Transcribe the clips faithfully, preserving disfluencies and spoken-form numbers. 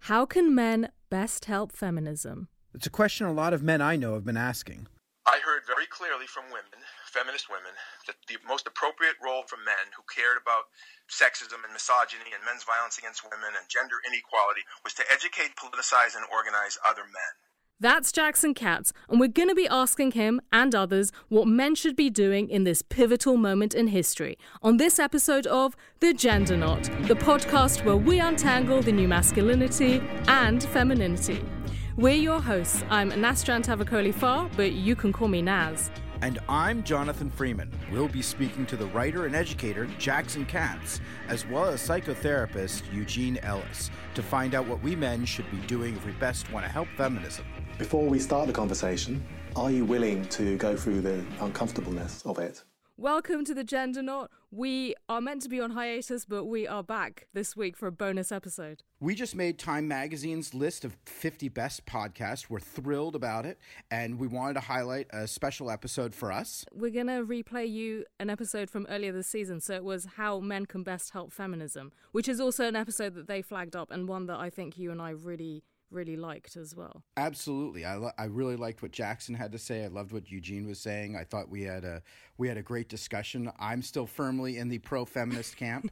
How can men best help feminism? It's a question a lot of men I know have been asking. I heard very clearly from women, feminist women, that the most appropriate role for men who cared about sexism and misogyny and men's violence against women and gender inequality was to educate, politicize, and organize other men. That's Jackson Katz, and we're going to be asking him and others what men should be doing in this pivotal moment in history on this episode of The Gender Knot, the podcast where we untangle the new masculinity and femininity. We're your hosts. I'm Nasran Tavakoli Farr, but you can call me Naz. And I'm Jonathan Freeman. We'll be speaking to the writer and educator Jackson Katz, as well as psychotherapist Eugene Ellis, to find out what we men should be doing if we best want to help feminism. Before we start the conversation, are you willing to go through the uncomfortableness of it? Welcome to The Gender Knot. We are meant to be on hiatus, but we are back this week for a bonus episode. We just made Time Magazine's list of fifty best podcasts. We're thrilled about it, and we wanted to highlight a special episode for us. We're going to replay you an episode from earlier this season. So it was How Men Can Best Help Feminism, which is also an episode that they flagged up and one that I think you and I really... really liked as well. Absolutely. I lo- I really liked what Jackson had to say. I loved what Eugene was saying. I thought we had a we had a great discussion. I'm still firmly in the pro-feminist camp.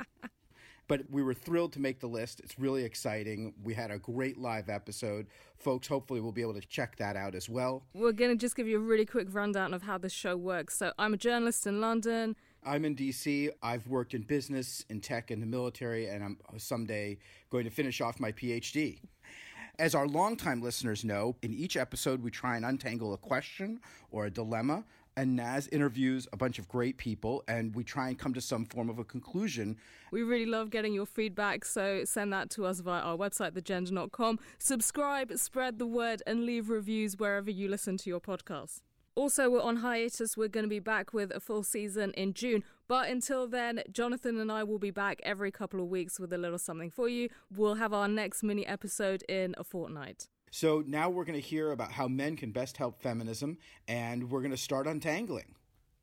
But we were thrilled to make the list. It's really exciting. We had a great live episode. Folks, hopefully we'll be able to check that out as well. We're going to just give you a really quick rundown of how this show works. So I'm a journalist in London. I'm in D C. I've worked in business, in tech, and the military, and I'm someday going to finish off my P H D. As our longtime listeners know, in each episode we try and untangle a question or a dilemma, and Naz interviews a bunch of great people, and we try and come to some form of a conclusion. We really love getting your feedback, so send that to us via our website, the gender dot com. Subscribe, spread the word, and leave reviews wherever you listen to your podcasts. Also, we're on hiatus. We're going to be back with a full season in June. But until then, Jonathan and I will be back every couple of weeks with a little something for you. We'll have our next mini episode in a fortnight. So now we're going to hear about how men can best help feminism, and we're going to start untangling.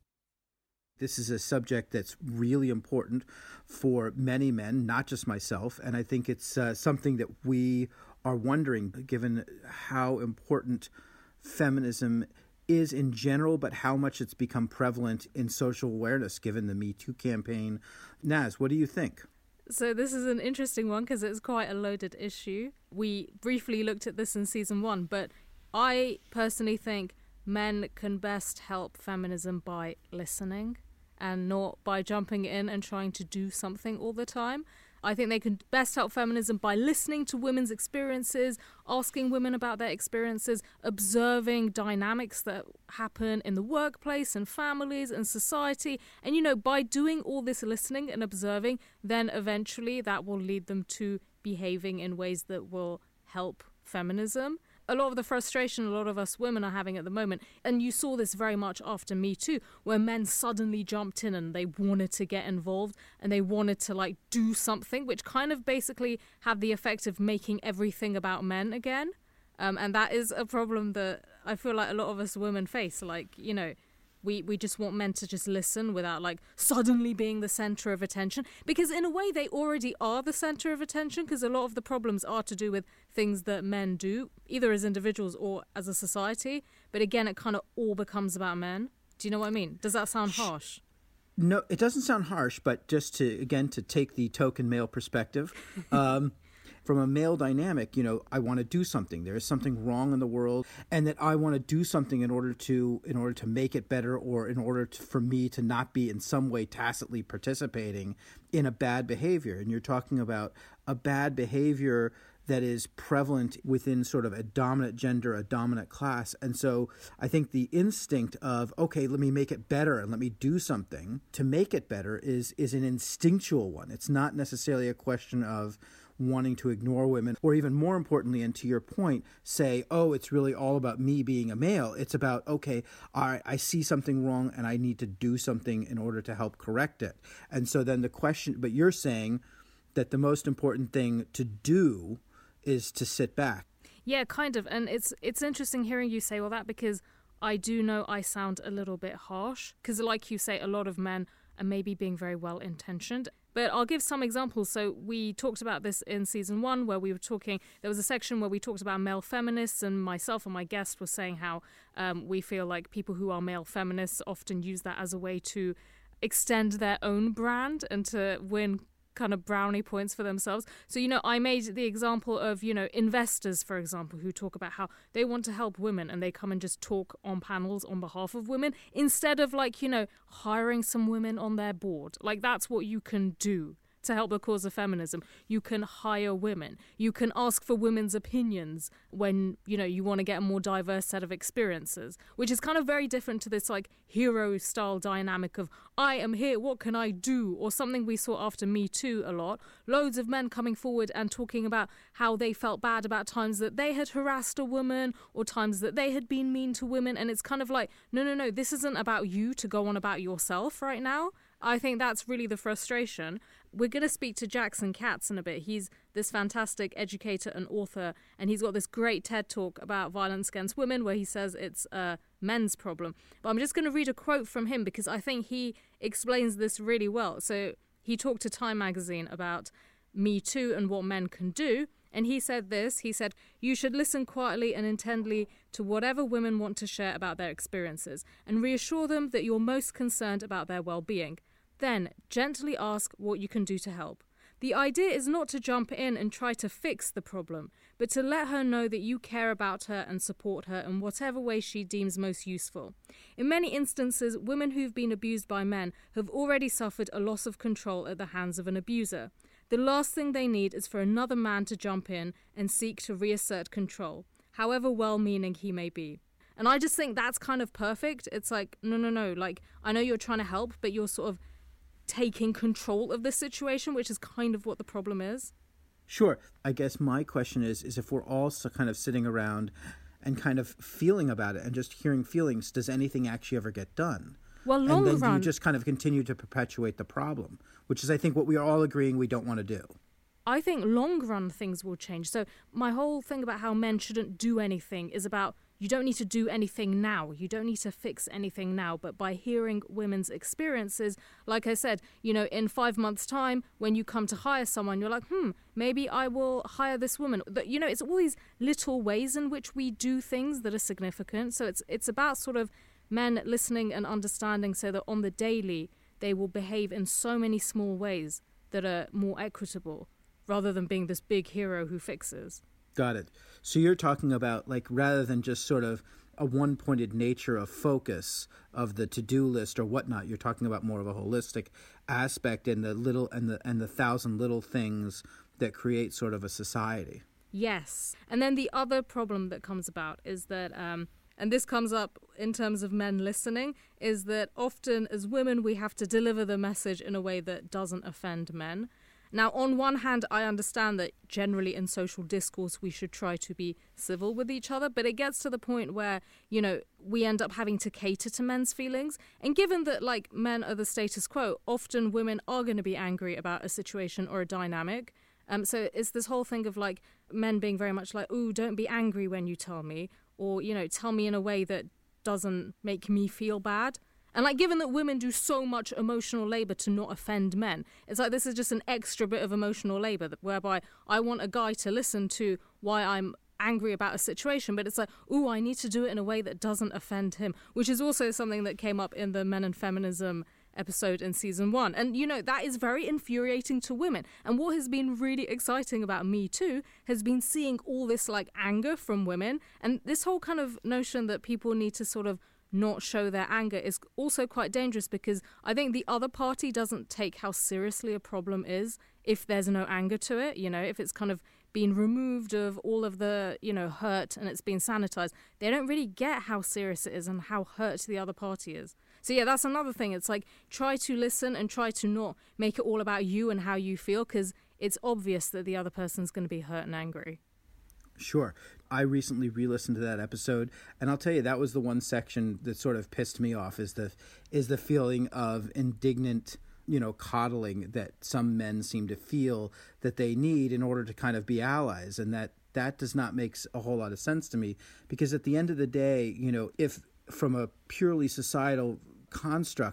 This is a subject that's really important for many men, not just myself. And I think it's uh, something that we are wondering, given how important feminism is. is in general, but how much it's become prevalent in social awareness given the Me Too campaign. Naz, what do you think? So this is an interesting one because it's quite a loaded issue. We briefly looked at this in season one, but I personally think men can best help feminism by listening and not by jumping in and trying to do something all the time. I think they can best help feminism by listening to women's experiences, asking women about their experiences, observing dynamics that happen in the workplace and families and society. And, you know, by doing all this listening and observing, then eventually that will lead them to behaving in ways that will help feminism. A lot of the frustration a lot of us women are having at the moment, and you saw this very much after Me Too, where men suddenly jumped in and they wanted to get involved and they wanted to like do something, which kind of basically had the effect of making everything about men again. Um, and that is a problem that I feel like a lot of us women face. Like, you know, we, we just want men to just listen without like suddenly being the center of attention, because in a way they already are the center of attention, because a lot of the problems are to do with things that men do, either as individuals or as a society. But again, it kind of all becomes about men. Do you know what I mean? Does that sound harsh? No, it doesn't sound harsh, but just to, again, to take the token male perspective, um, from a male dynamic, you know, I want to do something. There is something wrong in the world, and that I want to do something in order to in order to make it better, or in order to, for me to not be in some way tacitly participating in a bad behavior. And you're talking about a bad behavior that is prevalent within sort of a dominant gender, a dominant class. And so I think the instinct of, okay, let me make it better and let me do something to make it better is is an instinctual one. It's not necessarily a question of wanting to ignore women, or even more importantly, and to your point, say, oh, it's really all about me being a male. It's about, okay, all right, I see something wrong and I need to do something in order to help correct it. And so then the question, but you're saying that the most important thing to do is to sit back. Yeah, kind of. And it's it's interesting hearing you say all that, because I do know I sound a little bit harsh, because like you say, a lot of men are maybe being very well intentioned. But I'll give some examples. So we talked about this in season one where we were talking, there was a section where we talked about male feminists, and myself and my guest were saying how um, we feel like people who are male feminists often use that as a way to extend their own brand and to win kind of brownie points for themselves. So, you know, I made the example of, you know, investors, for example, who talk about how they want to help women and they come and just talk on panels on behalf of women instead of, like, you know, hiring some women on their board. Like, that's what you can do to help the cause of feminism. You can hire women. You can ask for women's opinions when, you know, you want to get a more diverse set of experiences, which is kind of very different to this like hero style dynamic of I am here, what can I do? Or something we saw after Me Too a lot. Loads of men coming forward and talking about how they felt bad about times that they had harassed a woman or times that they had been mean to women. And it's kind of like, no, no, no, this isn't about you to go on about yourself right now. I think that's really the frustration. We're going to speak to Jackson Katz in a bit. He's this fantastic educator and author, and he's got this great TED Talk about violence against women where he says it's a men's problem. But I'm just going to read a quote from him because I think he explains this really well. So he talked to Time magazine about Me Too and what men can do. And he said this, he said, you should listen quietly and intently to whatever women want to share about their experiences and reassure them that you're most concerned about their well-being. Then gently ask what you can do to help. The idea is not to jump in and try to fix the problem, but to let her know that you care about her and support her in whatever way she deems most useful. In many instances, women who've been abused by men have already suffered a loss of control at the hands of an abuser. The last thing they need is for another man to jump in and seek to reassert control, however well-meaning he may be. And I just think that's kind of perfect. It's like, no, no, no, like, I know you're trying to help, but you're sort of taking control of this situation, which is kind of what the problem is. Sure. I guess my question is, is if we're all so kind of sitting around and kind of feeling about it and just hearing feelings, does anything actually ever get done? Well, long and then run, you just kind of continue to perpetuate the problem, which is, I think, what we are all agreeing we don't want to do. I think long run things will change. So my whole thing about how men shouldn't do anything is about you don't need to do anything now. You don't need to fix anything now. But by hearing women's experiences, like I said, you know, in five months' time, when you come to hire someone, you're like, hmm, maybe I will hire this woman. You know, it's all these little ways in which we do things that are significant. So it's it's about sort of men listening and understanding so that on the daily, they will behave in so many small ways that are more equitable rather than being this big hero who fixes. Got it. So you're talking about, like, rather than just sort of a one-pointed nature of focus of the to-do list or whatnot, you're talking about more of a holistic aspect in the little and the and the thousand little things that create sort of a society. Yes. And then the other problem that comes about is that, um, and this comes up in terms of men listening, is that often as women we have to deliver the message in a way that doesn't offend men. Now, on one hand, I understand that generally in social discourse, we should try to be civil with each other, but it gets to the point where, you know, we end up having to cater to men's feelings. And given that, like, men are the status quo, often women are going to be angry about a situation or a dynamic. Um, so it's this whole thing of, like, men being very much like, ooh, don't be angry when you tell me, or, you know, tell me in a way that doesn't make me feel bad. And, like, given that women do so much emotional labor to not offend men, it's like this is just an extra bit of emotional labor that, whereby I want a guy to listen to why I'm angry about a situation, but it's like, ooh, I need to do it in a way that doesn't offend him, which is also something that came up in the Men and Feminism episode in season one. And, you know, that is very infuriating to women. And what has been really exciting about Me Too has been seeing all this, like, anger from women. And this whole kind of notion that people need to sort of not show their anger is also quite dangerous, because I think the other party doesn't take how seriously a problem is if there's no anger to it. You know, if it's kind of been removed of all of the, you know, hurt and it's been sanitized, they don't really get how serious it is and how hurt the other party is. So yeah, that's another thing. It's like, try to listen and try to not make it all about you and how you feel, because it's obvious that the other person's going to be hurt and angry. Sure. I recently re-listened to that episode, and I'll tell you, that was the one section that sort of pissed me off, is the is the feeling of indignant, you know, coddling that some men seem to feel that they need in order to kind of be allies, and that that does not make a whole lot of sense to me, because at the end of the day, you know, if from a purely societal construct,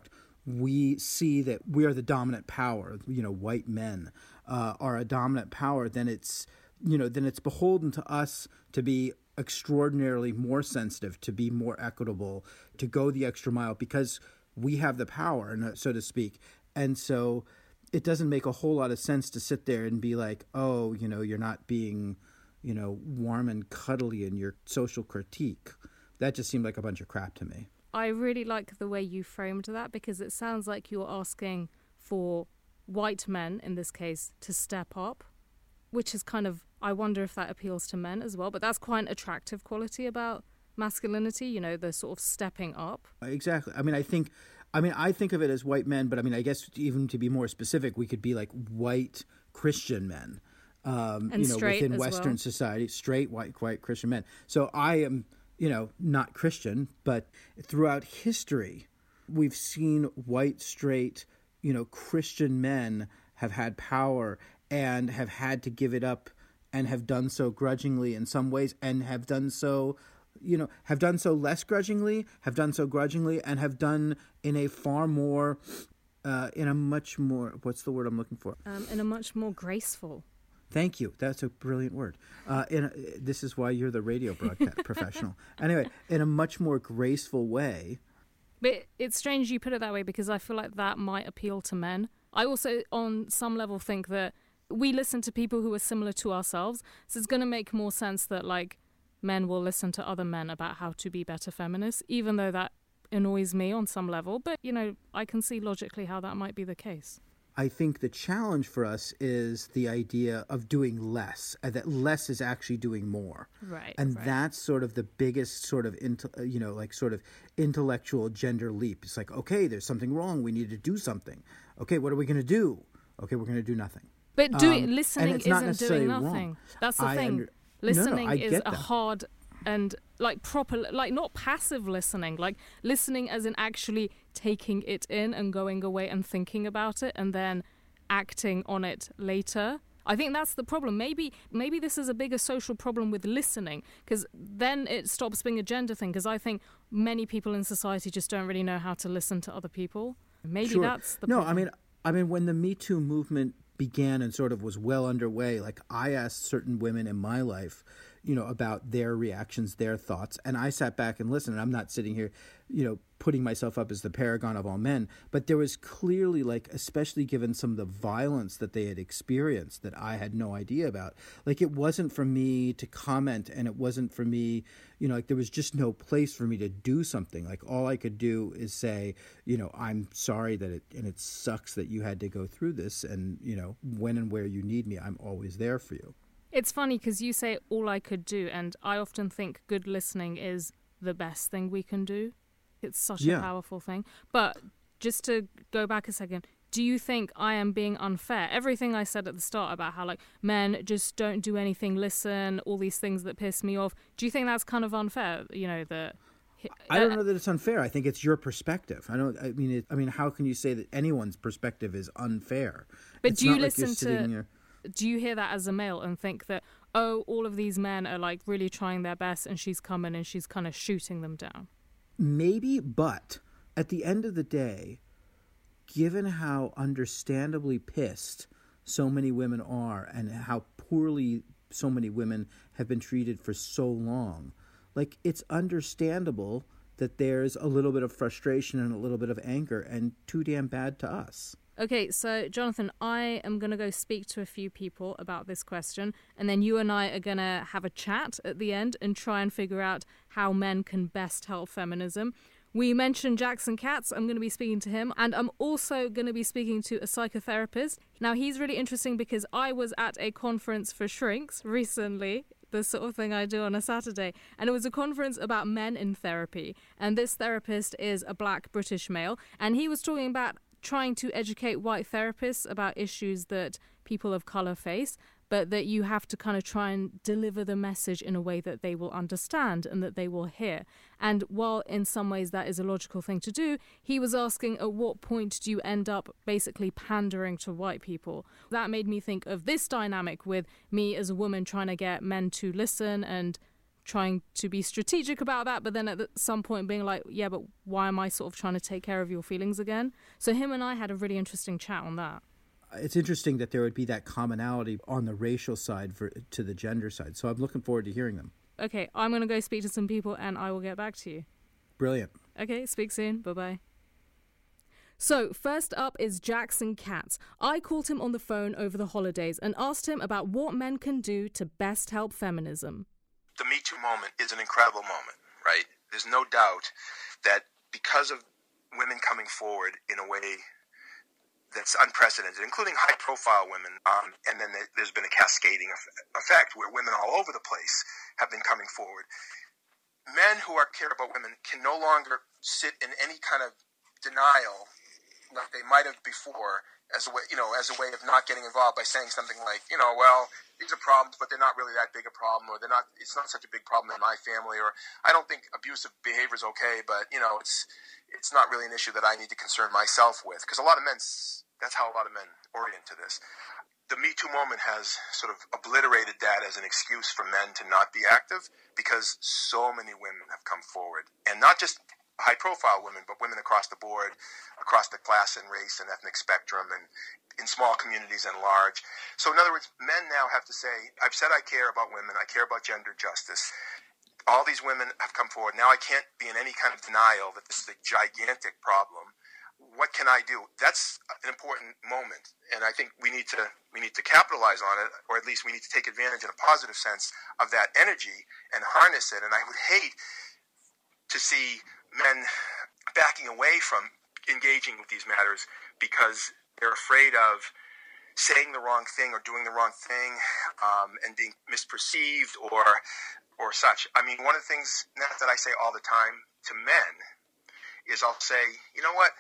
we see that we are the dominant power, you know, white men uh, are a dominant power, then it's, you know, then it's beholden to us to be extraordinarily more sensitive, to be more equitable, to go the extra mile because we have the power, so to speak. And so it doesn't make a whole lot of sense to sit there and be like, oh, you know, you're not being, you know, warm and cuddly in your social critique. That just seemed like a bunch of crap to me. I really like the way you framed that because it sounds like you're asking for white men, in this case, to step up, which is kind of, I wonder if that appeals to men as well. But that's quite an attractive quality about masculinity, you know, the sort of stepping up. Exactly. I mean, I think, I mean, I think of it as white men, but I mean, I guess even to be more specific, we could be like white Christian men, um, and you know, straight within as Western well. society, straight white, white Christian men. So I am, you know, not Christian, but throughout history, we've seen white, straight, you know, Christian men have had power and have had to give it up and have done so grudgingly in some ways and have done so, you know, have done so less grudgingly, have done so grudgingly, and have done in a far more, uh, in a much more, what's the word I'm looking for? Um, in a much more graceful. Thank you. That's a brilliant word. Uh, in a, this is why you're the radio broadcast professional. Anyway, in a much more graceful way. But it's strange you put it that way because I feel like that might appeal to men. I also, on some level, think that we listen to people who are similar to ourselves. So it's going to make more sense that, like, men will listen to other men about how to be better feminists, even though that annoys me on some level. But, you know, I can see logically how that might be the case. I think the challenge for us is the idea of doing less, and that less is actually doing more. Right. And right. that's sort of the biggest sort of, inte- you know, like sort of intellectual gender leap. It's like, okay, there's something wrong. We need to do something. Okay, what are we going to do? Okay, we're going to do nothing. But doing Um, listening isn't doing nothing. Wrong. That's the I thing. under- Listening no, no, I is get a that. hard and like proper, like not passive listening, like listening as in actually taking it in and going away and thinking about it and then acting on it later. I think that's the problem. Maybe maybe this is a bigger social problem with listening, because then it stops being a gender thing, because I think many people in society just don't really know how to listen to other people. Maybe Sure. that's the no, problem. I mean, I mean, when the Me Too movement began and sort of was well underway, like I asked certain women in my life, you know, about their reactions, their thoughts, and I sat back and listened. And I'm not sitting here, you know, putting myself up as the paragon of all men, but there was clearly, like, especially given some of the violence that they had experienced that I had no idea about, like, it wasn't for me to comment, and it wasn't for me, you know, like, there was just no place for me to do something. Like, all I could do is say, you know, I'm sorry that it, and it sucks that you had to go through this, and, you know, when and where you need me, I'm always there for you. It's funny because you say all I could do, and I often think good listening is the best thing we can do. It's such Yeah. a powerful thing. But just to go back a second, do you think I am being unfair? Everything I said at the start about how, like, men just don't do anything, listen, all these things that piss me off, do you think that's kind of unfair? You know, that... I don't know that it's unfair. I think it's your perspective. I don't. I mean, it, I mean, how can you say that anyone's perspective is unfair? But It's do you not like you're listen sitting to... here- Do you hear that as a male and think that, oh, all of these men are, like, really trying their best and she's coming and she's kind of shooting them down? Maybe, but at the end of the day, given how understandably pissed so many women are and how poorly so many women have been treated for so long, like, it's understandable that there's a little bit of frustration and a little bit of anger, and too damn bad to us. Okay, so Jonathan, I am going to go speak to a few people about this question, and then you and I are going to have a chat at the end and try and figure out how men can best help feminism. We mentioned Jackson Katz. I'm going to be speaking to him, and I'm also going to be speaking to a psychotherapist. Now, he's really interesting because I was at a conference for shrinks recently, the sort of thing I do on a Saturday, and it was a conference about men in therapy, and this therapist is a black British male, and he was talking about trying to educate white therapists about issues that people of color face, but that you have to kind of try and deliver the message in a way that they will understand and that they will hear. And while in some ways that is a logical thing to do, he was asking, at what point do you end up basically pandering to white people? That made me think of this dynamic with me as a woman trying to get men to listen and trying to be strategic about that, but then at some point being like, yeah, but why am I sort of trying to take care of your feelings again? So him and I had a really interesting chat on that. It's interesting that there would be that commonality on the racial side for, to the gender side. So I'm looking forward to hearing them. Okay, I'm going to go speak to some people and I will get back to you. Brilliant. Okay, speak soon. Bye-bye. So, first up is Jackson Katz. I called him on the phone over the holidays and asked him about what men can do to best help feminism. The Me Too moment is an incredible moment, right? There's no doubt that because of women coming forward in a way that's unprecedented, including high-profile women, um, and then there's been a cascading effect where women all over the place have been coming forward. Men who are care about women can no longer sit in any kind of denial like they might have before, as a way, you know, as a way of not getting involved by saying something like, you know, well, these are problems, but they're not really that big a problem, or they're not, it's not such a big problem in my family, or I don't think abusive behavior is okay, but, you know, it's it's not really an issue that I need to concern myself with. Because a lot of men, that's how a lot of men orient to this. The Me Too moment has sort of obliterated that as an excuse for men to not be active, because so many women have come forward. And not just high-profile women, but women across the board, across the class and race and ethnic spectrum, and in small communities and large. So in other words, men now have to say, I've said I care about women, I care about gender justice. All these women have come forward. Now I can't be in any kind of denial that this is a gigantic problem. What can I do? That's an important moment, and I think we need to we need to capitalize on it, or at least we need to take advantage in a positive sense of that energy and harness it. And I would hate to see men backing away from engaging with these matters because they're afraid of saying the wrong thing or doing the wrong thing, um, and being misperceived or or such. I mean, one of the things that I say all the time to men is I'll say, you know what?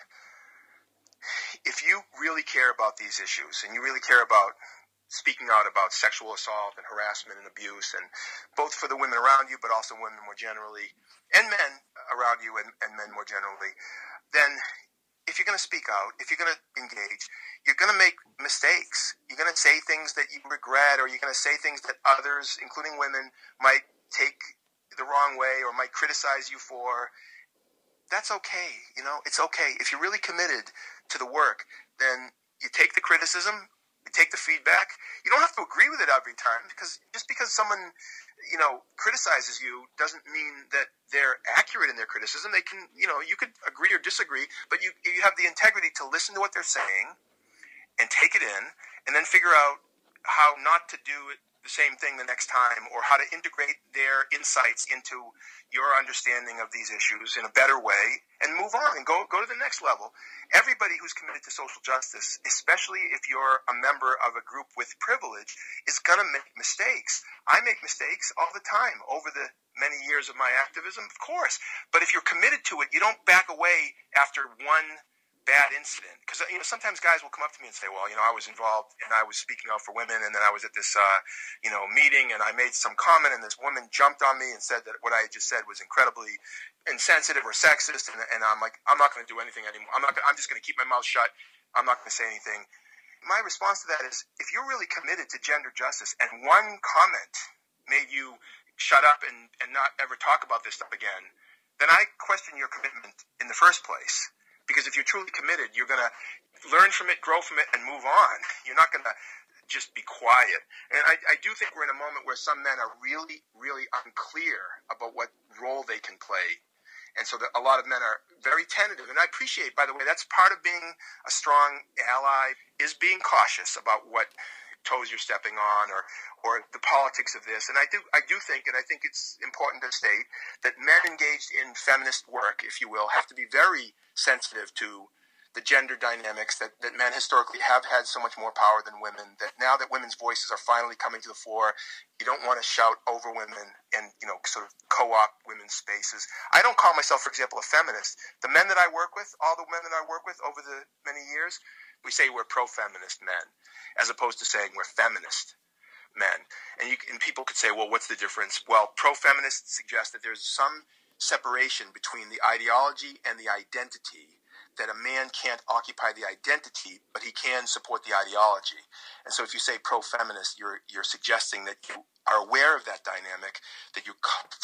If you really care about these issues and you really care about speaking out about sexual assault and harassment and abuse, and both for the women around you, but also women more generally, and men around you and, and men more generally, then if you're going to speak out, if you're going to engage, you're going to make mistakes. You're going to say things that you regret, or you're going to say things that others, including women, might take the wrong way or might criticize you for. That's okay. You know, it's okay. If you're really committed to the work, then you take the criticism, you take the feedback. You don't have to agree with it every time, because just because someone, you know, criticizes you doesn't mean that they're accurate in their criticism. They can, you know, you could agree or disagree, but you you have the integrity to listen to what they're saying and take it in, and then figure out how not to do it the same thing the next time, or how to integrate their insights into your understanding of these issues in a better way, and move on and go go to the next level. Everybody who's committed to social justice, especially if you're a member of a group with privilege, is going to make mistakes. I make mistakes all the time over the many years of my activism, of course. But if you're committed to it, you don't back away after one bad incident. Because, you know, sometimes guys will come up to me and say, well, you know, I was involved and I was speaking out for women, and then I was at this, uh, you know, meeting, and I made some comment, and this woman jumped on me and said that what I had just said was incredibly insensitive or sexist, and, and I'm like, I'm not going to do anything anymore. I'm not. Gonna, I'm just going to keep my mouth shut. I'm not going to say anything. My response to that is, if you're really committed to gender justice and one comment made you shut up and, and not ever talk about this stuff again, then I question your commitment in the first place. Because if you're truly committed, you're going to learn from it, grow from it, and move on. You're not going to just be quiet. And I, I do think we're in a moment where some men are really, really unclear about what role they can play. And so that a lot of men are very tentative. And I appreciate, by the way, that's part of being a strong ally, is being cautious about what toes you're stepping on, or or the politics of this. And I do I do think, and I think it's important to state, that men engaged in feminist work, if you will, have to be very sensitive to the gender dynamics, that, that men historically have had so much more power than women, that now that women's voices are finally coming to the fore, you don't want to shout over women and, you know, sort of co-opt women's spaces. I don't call myself, for example, a feminist. The men that I work with, all the men that I work with over the many years, we say we're pro-feminist men, as opposed to saying we're feminist men. And, you, and people could say, well, what's the difference? Well, pro-feminists suggest that there's some separation between the ideology and the identity, that a man can't occupy the identity, but he can support the ideology. And so if you say pro-feminist, you're you're suggesting that you are aware of that dynamic, that you're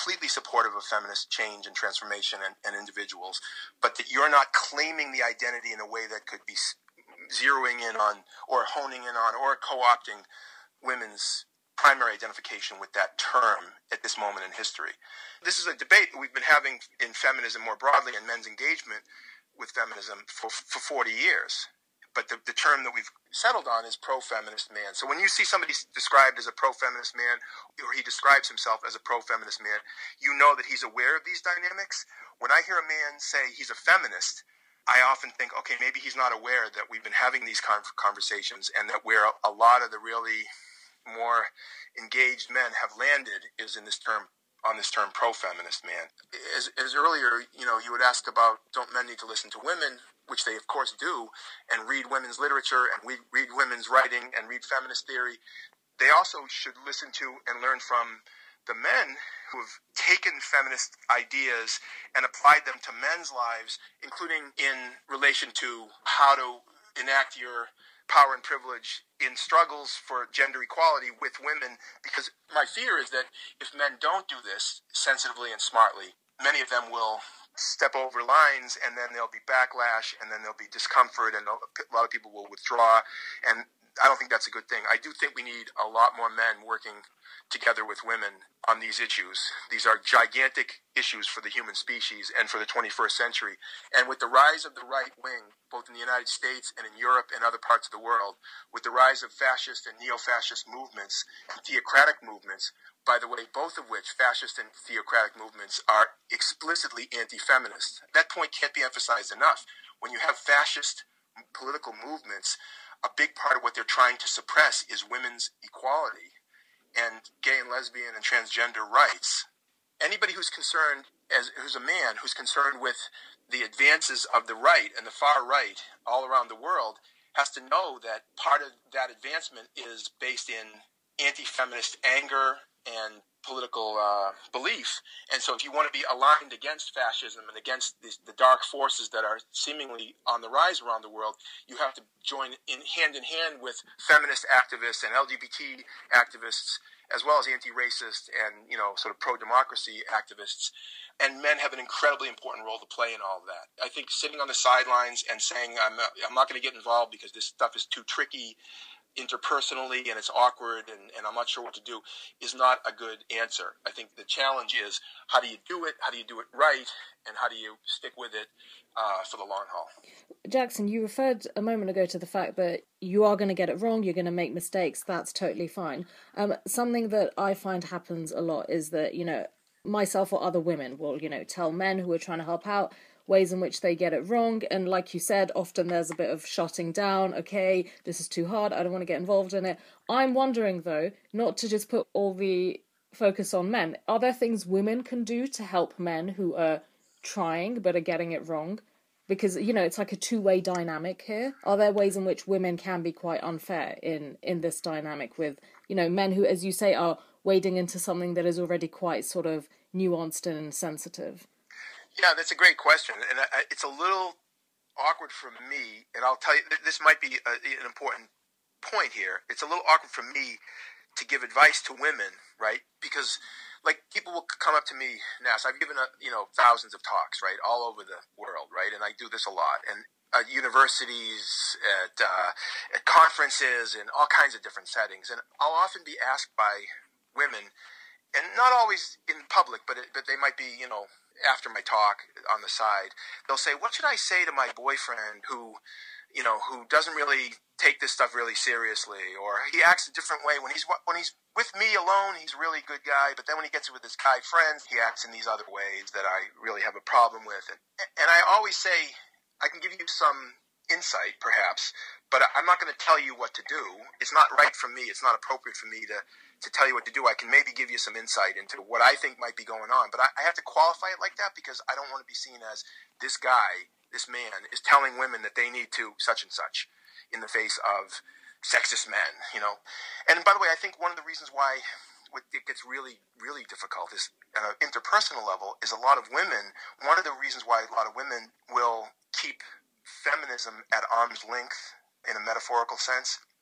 completely supportive of feminist change and transformation and, and individuals, but that you're not claiming the identity in a way that could be zeroing in on or honing in on or co-opting women's primary identification with that term at this moment in history. This is a debate we've been having in feminism more broadly and men's engagement with feminism for, for forty years. But the, the term that we've settled on is pro-feminist man. So when you see somebody described as a pro-feminist man, or he describes himself as a pro-feminist man, you know that he's aware of these dynamics. When I hear a man say he's a feminist, I often think, okay, maybe he's not aware that we've been having these conversations and that where a lot of the really more engaged men have landed is in this term, on this term pro-feminist man. As, as earlier, you know, you would ask about, don't men need to listen to women, which they of course do, and read women's literature and read, read women's writing and read feminist theory. They also should listen to and learn from the men who have taken feminist ideas and applied them to men's lives, including in relation to how to enact your power and privilege in struggles for gender equality with women, because my fear is that if men don't do this sensitively and smartly, many of them will step over lines, and then there'll be backlash, and then there'll be discomfort, and a lot of people will withdraw, and I don't think that's a good thing. I do think we need a lot more men working together with women on these issues. These are gigantic issues for the human species and for the twenty-first century. And with the rise of the right wing, both in the United States and in Europe and other parts of the world, with the rise of fascist and neo-fascist movements, theocratic movements, by the way, both of which, fascist and theocratic movements, are explicitly anti-feminist. That point can't be emphasized enough. When you have fascist political movements, a big part of what they're trying to suppress is women's equality and gay and lesbian and transgender rights. Anybody who's concerned, as who's a man, who's concerned with the advances of the right and the far right all around the world has to know that part of that advancement is based in anti-feminist anger and political uh, belief. And so if you want to be aligned against fascism and against the, the dark forces that are seemingly on the rise around the world, you have to join in hand in hand with feminist activists and L G B T activists, as well as anti-racist and, you know, sort of pro-democracy activists. And men have an incredibly important role to play in all of that. I think sitting on the sidelines and saying, I'm not, I'm not going to get involved because this stuff is too tricky interpersonally and it's awkward and, and I'm not sure what to do is not a good answer. I think the challenge is, how do you do it? How do you do it right? And how do you stick with it uh, for the long haul? Jackson, you referred a moment ago to the fact that you are going to get it wrong, you're going to make mistakes, that's totally fine. Um, something that I find happens a lot is that, you know, myself or other women will, you know, tell men who are trying to help out ways in which they get it wrong, and like you said, often there's a bit of shutting down. Okay, this is too hard, I don't want to get involved in it. I'm wondering though, not to just put all the focus on men, are there things women can do to help men who are trying but are getting it wrong? Because, you know, it's like a two-way dynamic here. Are there ways in which women can be quite unfair in in this dynamic with, you know, men who, as you say, are wading into something that is already quite sort of nuanced and sensitive? Yeah, that's a great question, and I, it's a little awkward for me, and I'll tell you, this might be a, an important point here. It's a little awkward for me to give advice to women, right? Because, like, people will come up to me, Nas, I've given, a, you know, thousands of talks, right, all over the world, right, and I do this a lot, and at universities, at, uh, at conferences, in all kinds of different settings, and I'll often be asked by women, and not always in public, but it, but they might be, you know, after my talk on the side, they'll say, what should I say to my boyfriend who, you know, who doesn't really take this stuff really seriously, or he acts a different way when he's when he's with me alone, he's a really good guy, but then when he gets with his guy friends, he acts in these other ways that I really have a problem with. And, and I always say, I can give you some insight, perhaps, but I'm not going to tell you what to do. It's not right for me. It's not appropriate for me to, to tell you what to do. I can maybe give you some insight into what I think might be going on, but I, I have to qualify it like that because I don't want to be seen as this guy, this man, is telling women that they need to such and such in the face of sexist men, you know. And by the way, I think one of the reasons why it gets really, really difficult is at an interpersonal level is a lot of women, one of the reasons why a lot of women will keep feminism at arm's length in a metaphorical sense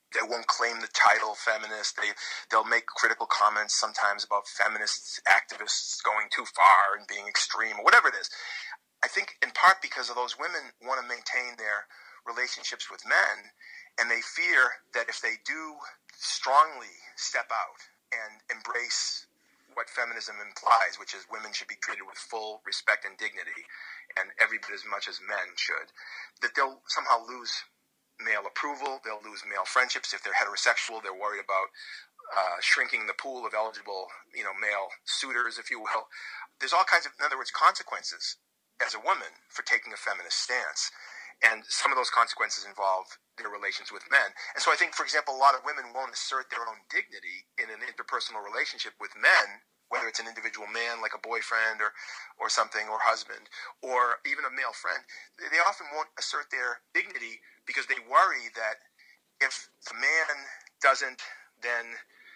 They won't claim the title feminist. They, they'll make critical comments sometimes about feminist activists going too far and being extreme, or whatever it is. I think in part because of those women want to maintain their relationships with men, and they fear that if they do strongly step out and embrace what feminism implies, which is women should be treated with full respect and dignity, and every bit as much as men should, that they'll somehow lose male approval, they'll lose male friendships. If they're heterosexual, they're worried about uh, shrinking the pool of eligible, you know, male suitors, if you will. There's all kinds of, in other words, consequences as a woman for taking a feminist stance. And some of those consequences involve their relations with men. And so I think, for example, a lot of women won't assert their own dignity in an interpersonal relationship with men, whether it's an individual man like a boyfriend or, or something, or husband, or even a male friend. They often won't assert their dignity because they worry that if the man doesn't then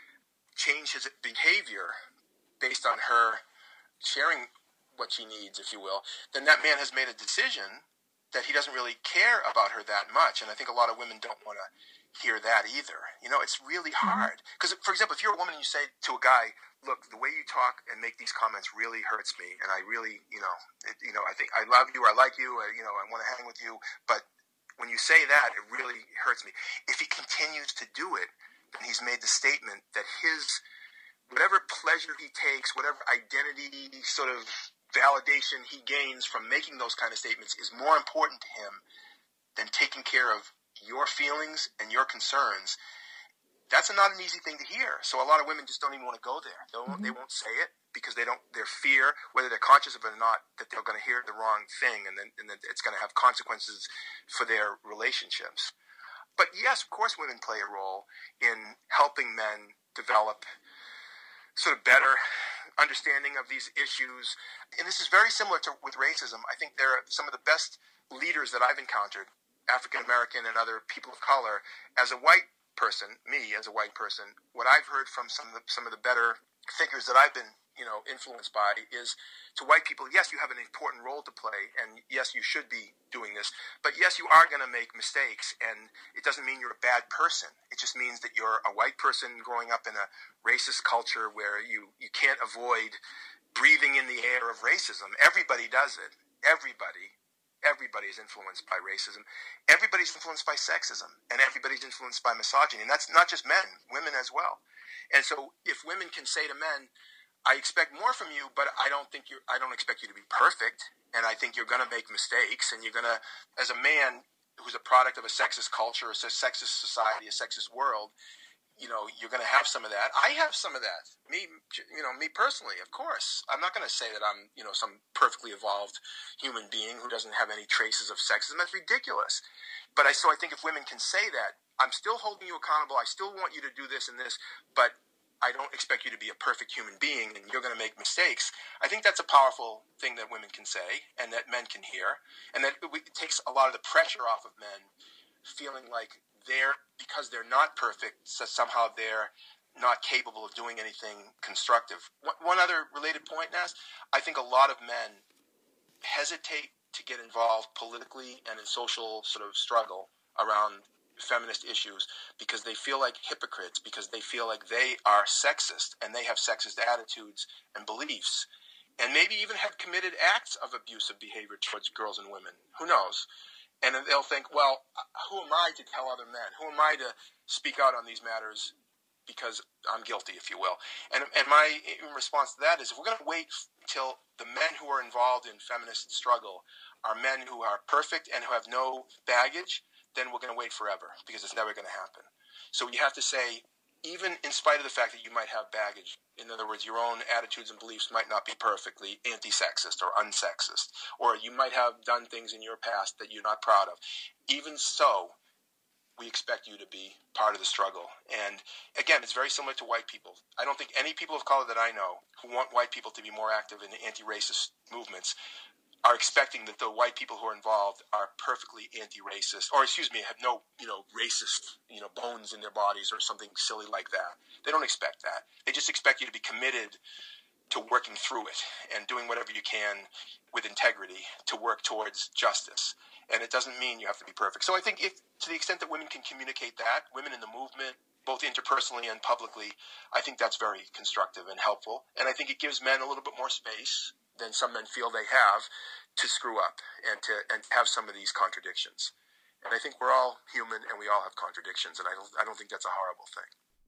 change his behavior based on her sharing what she needs, if you will, then that man has made a decision that he doesn't really care about her that much. And I think a lot of women don't want to hear that either. You know, it's really hard. Because, for example, if you're a woman and you say to a guy, look, the way you talk and make these comments really hurts me, and I really, you know, it, you know, I think I love you, or I like you, or, you know, I want to hang with you, but when you say that, it really hurts me. If he continues to do it, then he's made the statement that his, whatever pleasure he takes, whatever identity sort of validation he gains from making those kind of statements is more important to him than taking care of your feelings and your concerns. That's not an easy thing to hear. So a lot of women just don't even want to go there. They won't, mm-hmm. they won't say it because they don't. Their fear, whether they're conscious of it or not, that they're going to hear the wrong thing, and then and then it's going to have consequences for their relationships. But yes, of course, women play a role in helping men develop sort of better understanding of these issues. And this is very similar to with racism. I think there are some of the best leaders that I've encountered, African American and other people of color. As a white person, me as a white person, what I've heard from some of the, some of the better figures that I've been, you know, influenced by is to white people, yes, you have an important role to play, and yes, you should be doing this, but yes, you are going to make mistakes, and it doesn't mean you're a bad person. It just means that you're a white person growing up in a racist culture where you, you can't avoid breathing in the air of racism. Everybody does it. Everybody. Everybody is influenced by racism. Everybody's influenced by sexism, and everybody's influenced by misogyny. And that's not just men, women as well. And so if women can say to men, I expect more from you, but I don't think you're, I don't expect you to be perfect, and I think you're going to make mistakes, and you're going to, as a man who's a product of a sexist culture, a sexist society, a sexist world, you know, you're going to have some of that. I have some of that. Me, you know, me personally, of course. I'm not going to say that I'm, you know, some perfectly evolved human being who doesn't have any traces of sexism. That's ridiculous. But I, so I think if women can say that, I'm still holding you accountable. I still want you to do this and this, but I don't expect you to be a perfect human being, and you're going to make mistakes. I think that's a powerful thing that women can say and that men can hear, and that it takes a lot of the pressure off of men feeling like they're, because they're not perfect, so somehow they're not capable of doing anything constructive. One other related point, Naz, I think a lot of men hesitate to get involved politically and in social sort of struggle around feminist issues because they feel like hypocrites, because they feel like they are sexist and they have sexist attitudes and beliefs, and maybe even have committed acts of abusive behavior towards girls and women. Who knows? And they'll think, well, who am I to tell other men? Who am I to speak out on these matters because I'm guilty, if you will? And, and my response to that is, if we're going to wait till the men who are involved in feminist struggle are men who are perfect and who have no baggage, then we're going to wait forever because it's never going to happen. So you have to say, even in spite of the fact that you might have baggage, in other words, your own attitudes and beliefs might not be perfectly anti-sexist or unsexist, or you might have done things in your past that you're not proud of. Even so, we expect you to be part of the struggle. And again, it's very similar to white people. I don't think any people of color that I know who want white people to be more active in anti-racist movements are expecting that the white people who are involved are perfectly anti-racist, or excuse me, have no, you know, racist, you know, bones in their bodies or something silly like that. They don't expect that. They just expect you to be committed to working through it and doing whatever you can with integrity to work towards justice. And it doesn't mean you have to be perfect. So I think if, to the extent that women can communicate that, women in the movement, both interpersonally and publicly, I think that's very constructive and helpful. And I think it gives men a little bit more space than some men feel they have to screw up and to and have some of these contradictions. And I think we're all human and we all have contradictions, and I don't I don't think that's a horrible thing.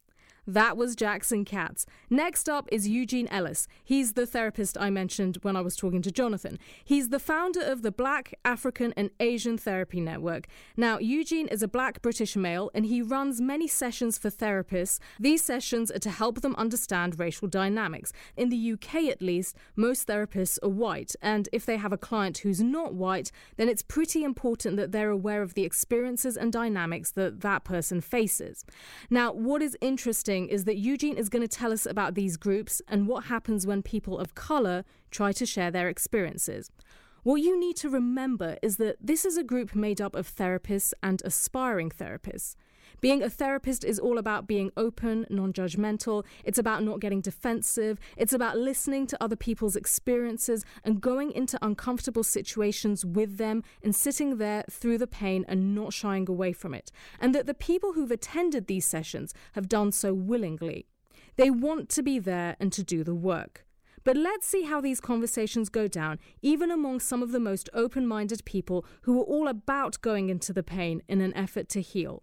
That was Jackson Katz. Next up is Eugene Ellis. He's the therapist I mentioned when I was talking to Jonathan. He's the founder of the Black, African and Asian Therapy Network. Now, Eugene is a black British male and he runs many sessions for therapists. These sessions are to help them understand racial dynamics. In the U K, at least, most therapists are white. And if they have a client who's not white, then it's pretty important that they're aware of the experiences and dynamics that that person faces. Now, what is interesting is that Eugene is going to tell us about these groups and what happens when people of colour try to share their experiences. What you need to remember is that this is a group made up of therapists and aspiring therapists. Being a therapist is all about being open, non-judgmental. It's about not getting defensive. It's about listening to other people's experiences and going into uncomfortable situations with them and sitting there through the pain and not shying away from it. And that the people who've attended these sessions have done so willingly. They want to be there and to do the work. But let's see how these conversations go down, even among some of the most open-minded people who are all about going into the pain in an effort to heal.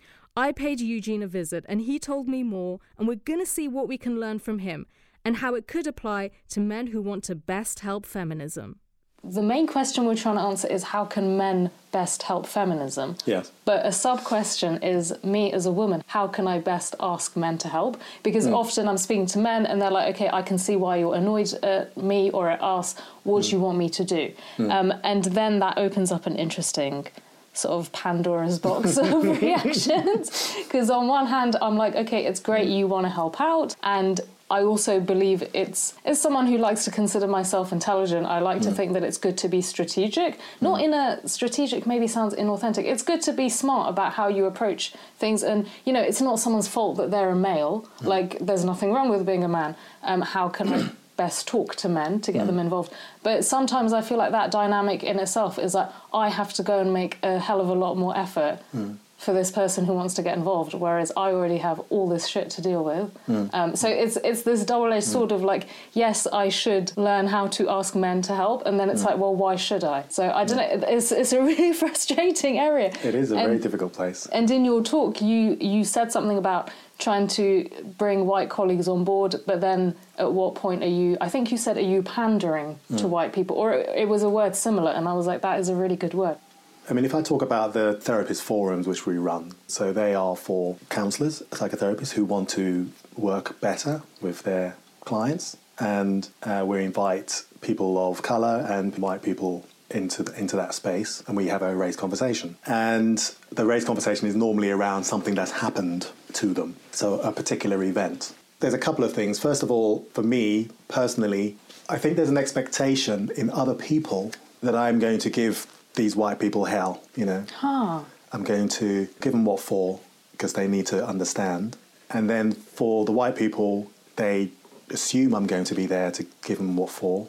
I paid Eugene a visit and he told me more, and we're going to see what we can learn from him and how it could apply to men who want to best help feminism. The main question we're trying to answer is how can men best help feminism? Yes. But a sub-question is, me as a woman, how can I best ask men to help? Because mm. often I'm speaking to men and they're like, okay, I can see why you're annoyed at me or at us. What mm. do you want me to do? Mm. Um, and then that opens up an interesting sort of Pandora's box of reactions. Because on one hand, I'm like, okay, it's great you want to help out. And I also believe it's, as someone who likes to consider myself intelligent, I like mm. to think that it's good to be strategic. Not mm. in a strategic, maybe sounds inauthentic. It's good to be smart about how you approach things. And, you know, it's not someone's fault that they're a male. Mm. Like, there's nothing wrong with being a man. Um, how can I best talk to men to get mm. them involved? But sometimes I feel like that dynamic in itself is like, I have to go and make a hell of a lot more effort mm. for this person who wants to get involved, whereas I already have all this shit to deal with. Mm. Um, so it's it's this double-edged mm. sword of like, yes, I should learn how to ask men to help, and then it's mm. like, well, why should I? So I don't mm. know, it's it's a really frustrating area. It is a and, very difficult place. And in your talk, you you said something about trying to bring white colleagues on board, but then at what point are you, I think you said, are you pandering mm. to white people? Or it was a word similar, and I was like, that is a really good word. I mean, if I talk about the therapist forums which we run, so they are for counsellors, psychotherapists who want to work better with their clients, and uh, we invite people of colour and white people into the, into that space, and we have a raised conversation. And the raised conversation is normally around something that's happened to them, so a particular event. There's a couple of things. First of all, for me personally, I think there's an expectation in other people that I'm going to give these white people hell, you know. Huh. I'm going to give them what for, because they need to understand. And then for the white people, they assume I'm going to be there to give them what for.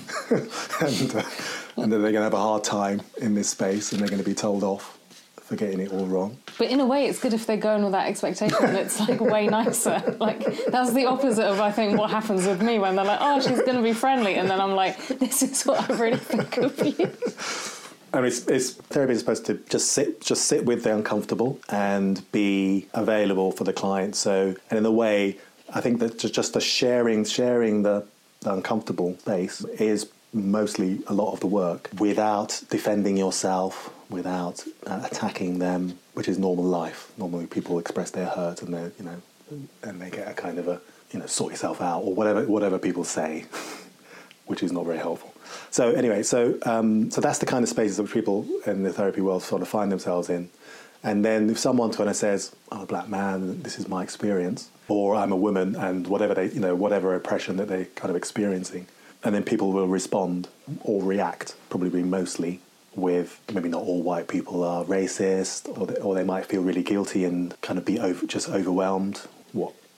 and, uh, and then they're going to have a hard time in this space, and they're going to be told off for getting it all wrong. But in a way, it's good if they go in with that expectation and it's like way nicer. Like, that's the opposite of, I think, what happens with me when they're like, oh, she's going to be friendly. And then I'm like, this is what I really think of you. I mean, it's, it's therapy is supposed to just sit, just sit with the uncomfortable and be available for the client. So, and in a way, I think that just the sharing, sharing the, the uncomfortable space is mostly a lot of the work without defending yourself, without uh, attacking them, which is normal life. Normally, people express their hurt and they, you know, and they get a kind of a, you know, sort yourself out or whatever, whatever people say, which is not very helpful. So anyway, so um, so that's the kind of spaces that people in the therapy world sort of find themselves in. And then if someone kind of says, "I'm a black man, this is my experience," or "I'm a woman," and whatever they, you know, whatever oppression that they're kind of experiencing, and then people will respond or react, probably mostly with maybe not all white people are racist, or they, or they might feel really guilty and kind of be over, just overwhelmed. What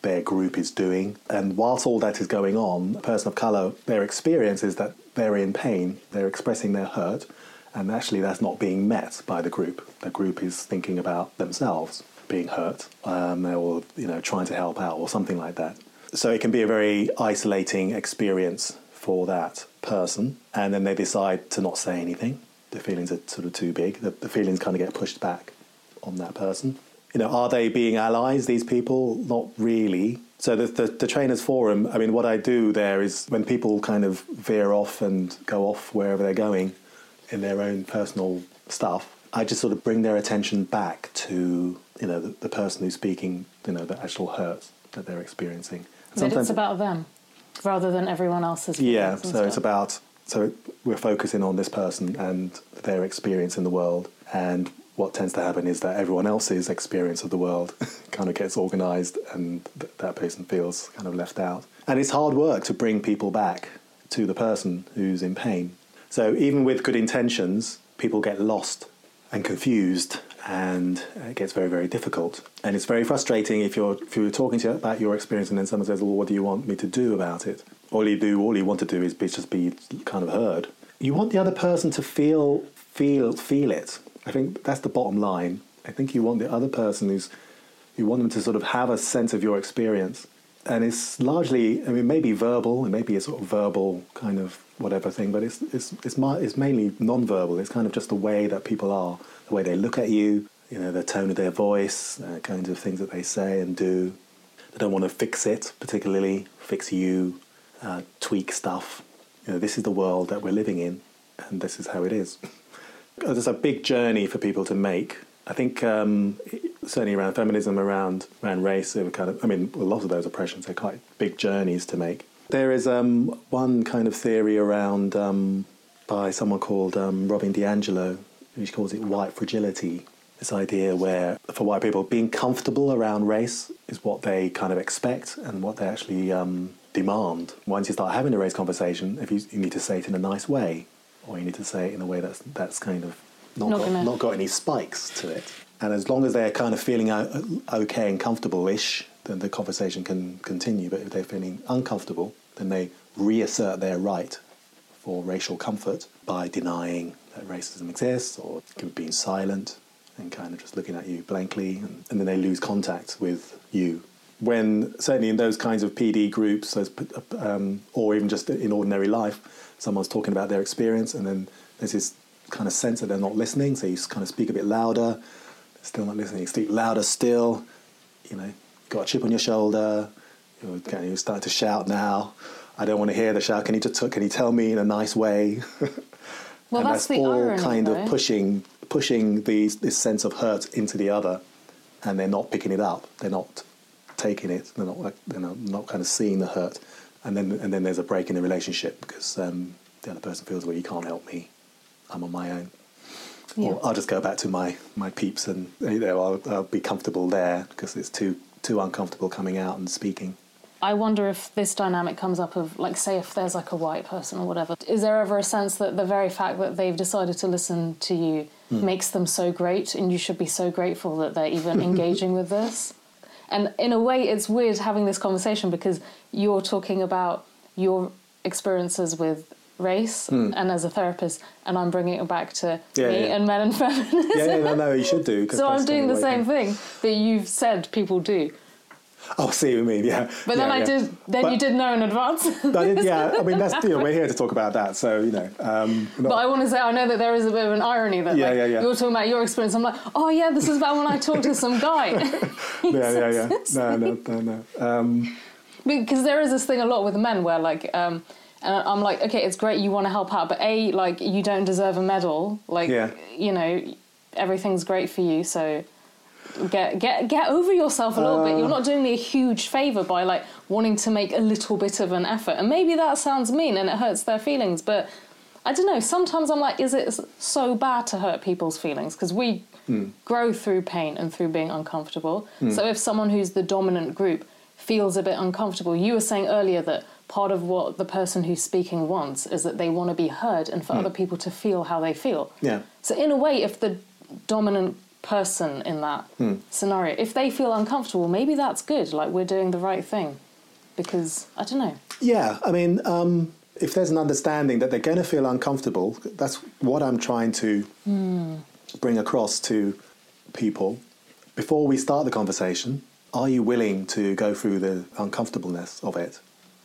their group is doing. And whilst all that is going on, a person of colour, their experience is that they're in pain, they're expressing their hurt, and actually that's not being met by the group. The group is thinking about themselves being hurt, um, or you know, trying to help out or something like that. So it can be a very isolating experience for that person, and then they decide to not say anything. The feelings are sort of too big. The, the feelings kind of get pushed back on that person. You know, are they being allies, these people? Not really. So the, the, the Trainers Forum, I mean, what I do there is when people kind of veer off and go off wherever they're going in their own personal stuff, I just sort of bring their attention back to, you know, the, the person who's speaking, you know, the actual hurt that they're experiencing. But it's about them rather than everyone else's feelings. Yeah, so stuff. it's about, so we're focusing on this person and their experience in the world, and what tends to happen is that everyone else's experience of the world kind of gets organised, and th- that person feels kind of left out. And it's hard work to bring people back to the person who's in pain. So even with good intentions, people get lost and confused, and it gets very, very difficult. And it's very frustrating if you're if you're talking to you about your experience, and then someone says, "Well, what do you want me to do about it?" All you do, all you want to do is be, just be kind of heard. You want the other person to feel, feel, feel it. I think that's the bottom line. I think you want the other person who's, you want them to sort of have a sense of your experience. And it's largely, I mean, maybe verbal, it may be a sort of verbal kind of whatever thing, but it's it's it's, ma- it's mainly non-verbal. It's kind of just the way that people are, the way they look at you, you know, the tone of their voice, uh, kinds of things that they say and do. They don't want to fix it, particularly, fix you, uh, tweak stuff. You know, this is the world that we're living in, and this is how it is. There's a big journey for people to make. I think um, certainly around feminism, around around race, they were kind of, I mean, a lot of those oppressions are quite big journeys to make. There is um, one kind of theory around um, by someone called um, Robin DiAngelo, who calls it white fragility. This idea where, for white people, being comfortable around race is what they kind of expect and what they actually um, demand. Once you start having a race conversation, if you, you need to say it in a nice way, or you need to say it in a way that's that's kind of not, Not got, gonna- not got any spikes to it. And as long as they're kind of feeling o- okay and comfortable-ish, then the conversation can continue. But if they're feeling uncomfortable, then they reassert their right for racial comfort by denying that racism exists, or being silent and kind of just looking at you blankly, and, and then they lose contact with you. When, certainly in those kinds of P D groups, those, um, or even just in ordinary life, someone's talking about their experience, and then there's this kind of sense that they're not listening, so you kind of speak a bit louder, they're still not listening, you speak louder still, you know, got a chip on your shoulder, you're, kind of, you're starting to shout now, I don't want to hear the shout, can you, just, can you tell me in a nice way? Well, and that's, that's, the all irony, kind though. of pushing pushing these, this sense of hurt into the other, and they're not picking it up, they're not taking it, they're not, like, they're not, not kind of seeing the hurt, and then and then there's a break in the relationship because um, the other person feels, well, you can't help me, I'm on my own. Yeah. Or I'll just go back to my, my peeps and you know, I'll, I'll be comfortable there because it's too too uncomfortable coming out and speaking. I wonder if this dynamic comes up of, like, say if there's like a white person or whatever, is there ever a sense that the very fact that they've decided to listen to you mm. makes them so great, and you should be so grateful that they're even engaging with this? And in a way, it's weird having this conversation because you're talking about your experiences with race mm. and as a therapist, and I'm bringing it back to yeah, me yeah. and men and feminism. Yeah, yeah, no, no, you should do. So I'm doing the same thing that you've said people do. Oh, see what you mean, yeah. But then yeah, I yeah. did. Then but, you did know in advance. but it, yeah, I mean, that's you know, we're here to talk about that, so you know. Um, not, but I want to say, I know that there is a bit of an irony that yeah, like, yeah, yeah. you're talking about your experience. I'm like, oh yeah, this is about when I talked to some guy. yeah, yeah, yeah. No, no, no, no. Um, because there is this thing a lot with men where like, um, and I'm like, okay, it's great you want to help out, but A, like, you don't deserve a medal. Like, yeah. you know, everything's great for you, so. Get get get over yourself a little uh, bit. You're not doing me a huge favour by like wanting to make a little bit of an effort. And maybe that sounds mean and it hurts their feelings, but I don't know. Sometimes I'm like, is it so bad to hurt people's feelings? Because we mm. grow through pain and through being uncomfortable. Mm. So if someone who's the dominant group feels a bit uncomfortable, you were saying earlier that part of what the person who's speaking wants is that they want to be heard and for mm. other people to feel how they feel. Yeah. So in a way, if the dominant person in that Hmm. scenario. If they feel uncomfortable, maybe that's good. Like, we're doing the right thing. Because, I don't know. Yeah, I mean, um, if there's an understanding that they're going to feel uncomfortable, that's what I'm trying to Mm. bring across to people. Before we start the conversation, are you willing to go through the uncomfortableness of it?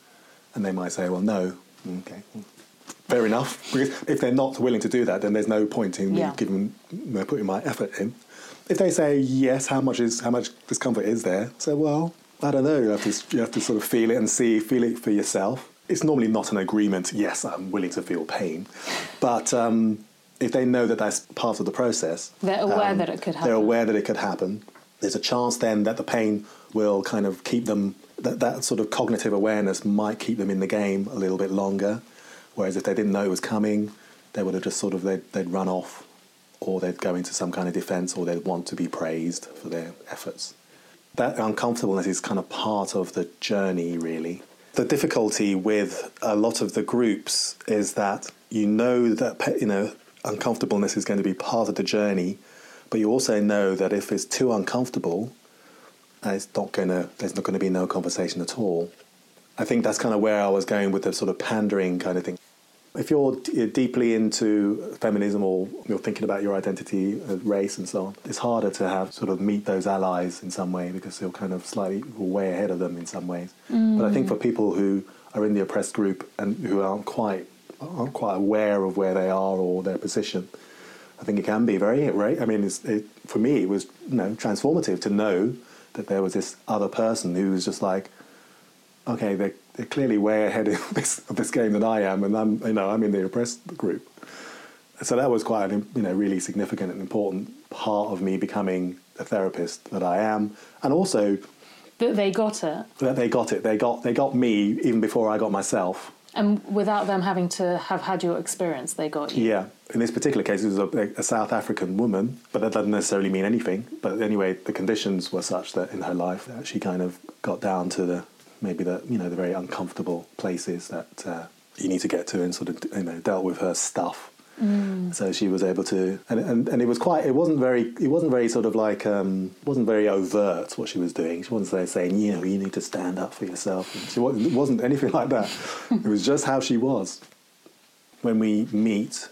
And they might say, well, no. Okay, fair enough. Because if they're not willing to do that, then there's no point in me Yeah. giving, you know, putting my effort in. If they say yes, how much is how much discomfort is there? So, well, I don't know. You have to you have to sort of feel it and see, feel it for yourself. It's normally not an agreement. Yes, I'm willing to feel pain, but um, if they know that that's part of the process, They're aware um, that it could happen. They're aware that it could happen. There's a chance then that the pain will kind of keep them. That that sort of cognitive awareness might keep them in the game a little bit longer. Whereas if they didn't know it was coming, they would have just sort of they'd, they'd run off, or they'd go into some kind of defence, or they'd want to be praised for their efforts. That uncomfortableness is kind of part of the journey, really. The difficulty with a lot of the groups is that you know that, you know, uncomfortableness is going to be part of the journey, but you also know that if it's too uncomfortable, it's not going to, there's not going to be no conversation at all. I think that's kind of where I was going with the sort of pandering kind of thing. If you're d- deeply into feminism, or you're thinking about your identity, uh, race and so on, it's harder to have sort of meet those allies in some way, because you're kind of slightly way ahead of them in some ways. Mm. But I think for people who are in the oppressed group and who aren't quite aren't quite aware of where they are or their position, I think it can be very, right? I mean, it's, it, for me, it was, you know, transformative to know that there was this other person who was just like, okay, they're, they're clearly way ahead of this, of this game than I am, and I'm, you know, I'm in the oppressed group. So that was quite an, you know, really significant and important part of me becoming the therapist that I am, and also That they got it. that they got it. They got they got me even before I got myself. And without them having to have had your experience, they got you. Yeah. In this particular case, it was a, a South African woman, but that doesn't necessarily mean anything. But anyway, the conditions were such that in her life that she kind of got down to the maybe the you know the very uncomfortable places that uh, you need to get to, and sort of you know dealt with her stuff. Mm. So she was able to, and, and and it was quite. It wasn't very. It wasn't very sort of like. Um, wasn't very overt what she was doing. She wasn't saying, you know, you need to stand up for yourself. She wasn't, it wasn't anything like that. It was just how she was. When we meet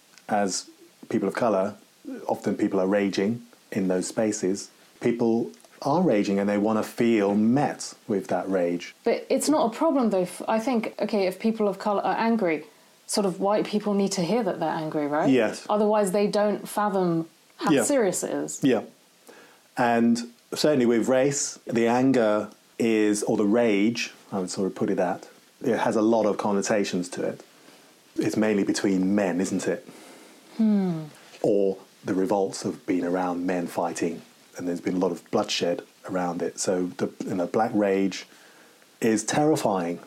as people of colour, often people are raging in those spaces. People are raging and they want to feel met with that rage. But it's not a problem, though. I think, okay, if people of colour are angry, sort of white people need to hear that they're angry, right? Yes. Otherwise, they don't fathom how Yeah. serious it is. Yeah. And certainly with race, the anger is, or the rage, I would sort of put it at, it has a lot of connotations to it. It's mainly between men, isn't it? Hmm. Or the revolts have been around men fighting, and there's been a lot of bloodshed around it. So the you know, black rage is terrifying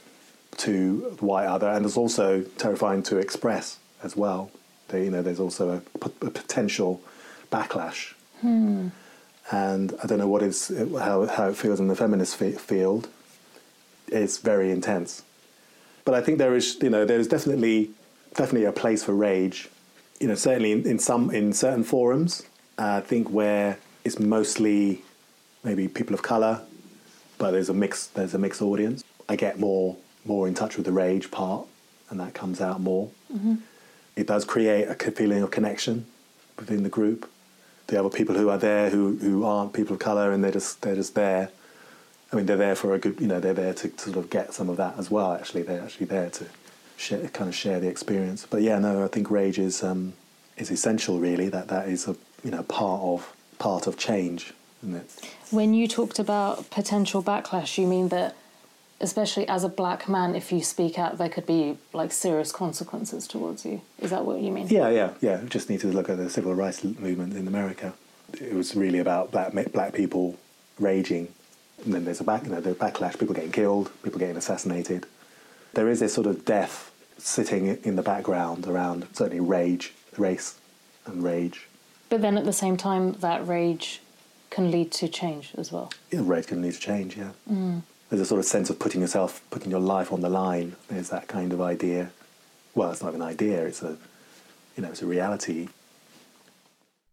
to the white other, and it's also terrifying to express as well. They, you know, there's also a, p- a potential backlash. Hmm. And I don't know what is how how it feels in the feminist f- field. It's very intense, but I think there is you know there is definitely definitely a place for rage. You know, certainly in, in some in certain forums, uh, I think where it's mostly maybe people of color, but there's a mix there's a mixed audience. I get more more in touch with the rage part, and that comes out more. Mm-hmm. It does create a feeling of connection within the group. The other people who are there who, who aren't people of colour, and they're just they're just there. I mean, they're there for a good, you know, they're there to, to sort of get some of that as well. Actually, they're actually there to share, kind of share the experience. But yeah, no, I think rage is um, is essential. Really, that that is a you know part of part of change, isn't it? When you talked about potential backlash, you mean that, especially as a black man, if you speak out, there could be like serious consequences towards you. Is that what you mean? Yeah, yeah, yeah. We just need to look at the civil rights movement in America. It was really about black black people raging, and then there's a back, you know, the backlash. People getting killed, people getting assassinated. There is this sort of death sitting in the background around certainly rage, race, and rage. But then at the same time, that rage can lead to change as well. Yeah, rage can lead to change. Yeah. Mm. There's a sort of sense of putting yourself, putting your life on the line. There's that kind of idea. Well, it's not an idea. It's a, you know, it's a reality.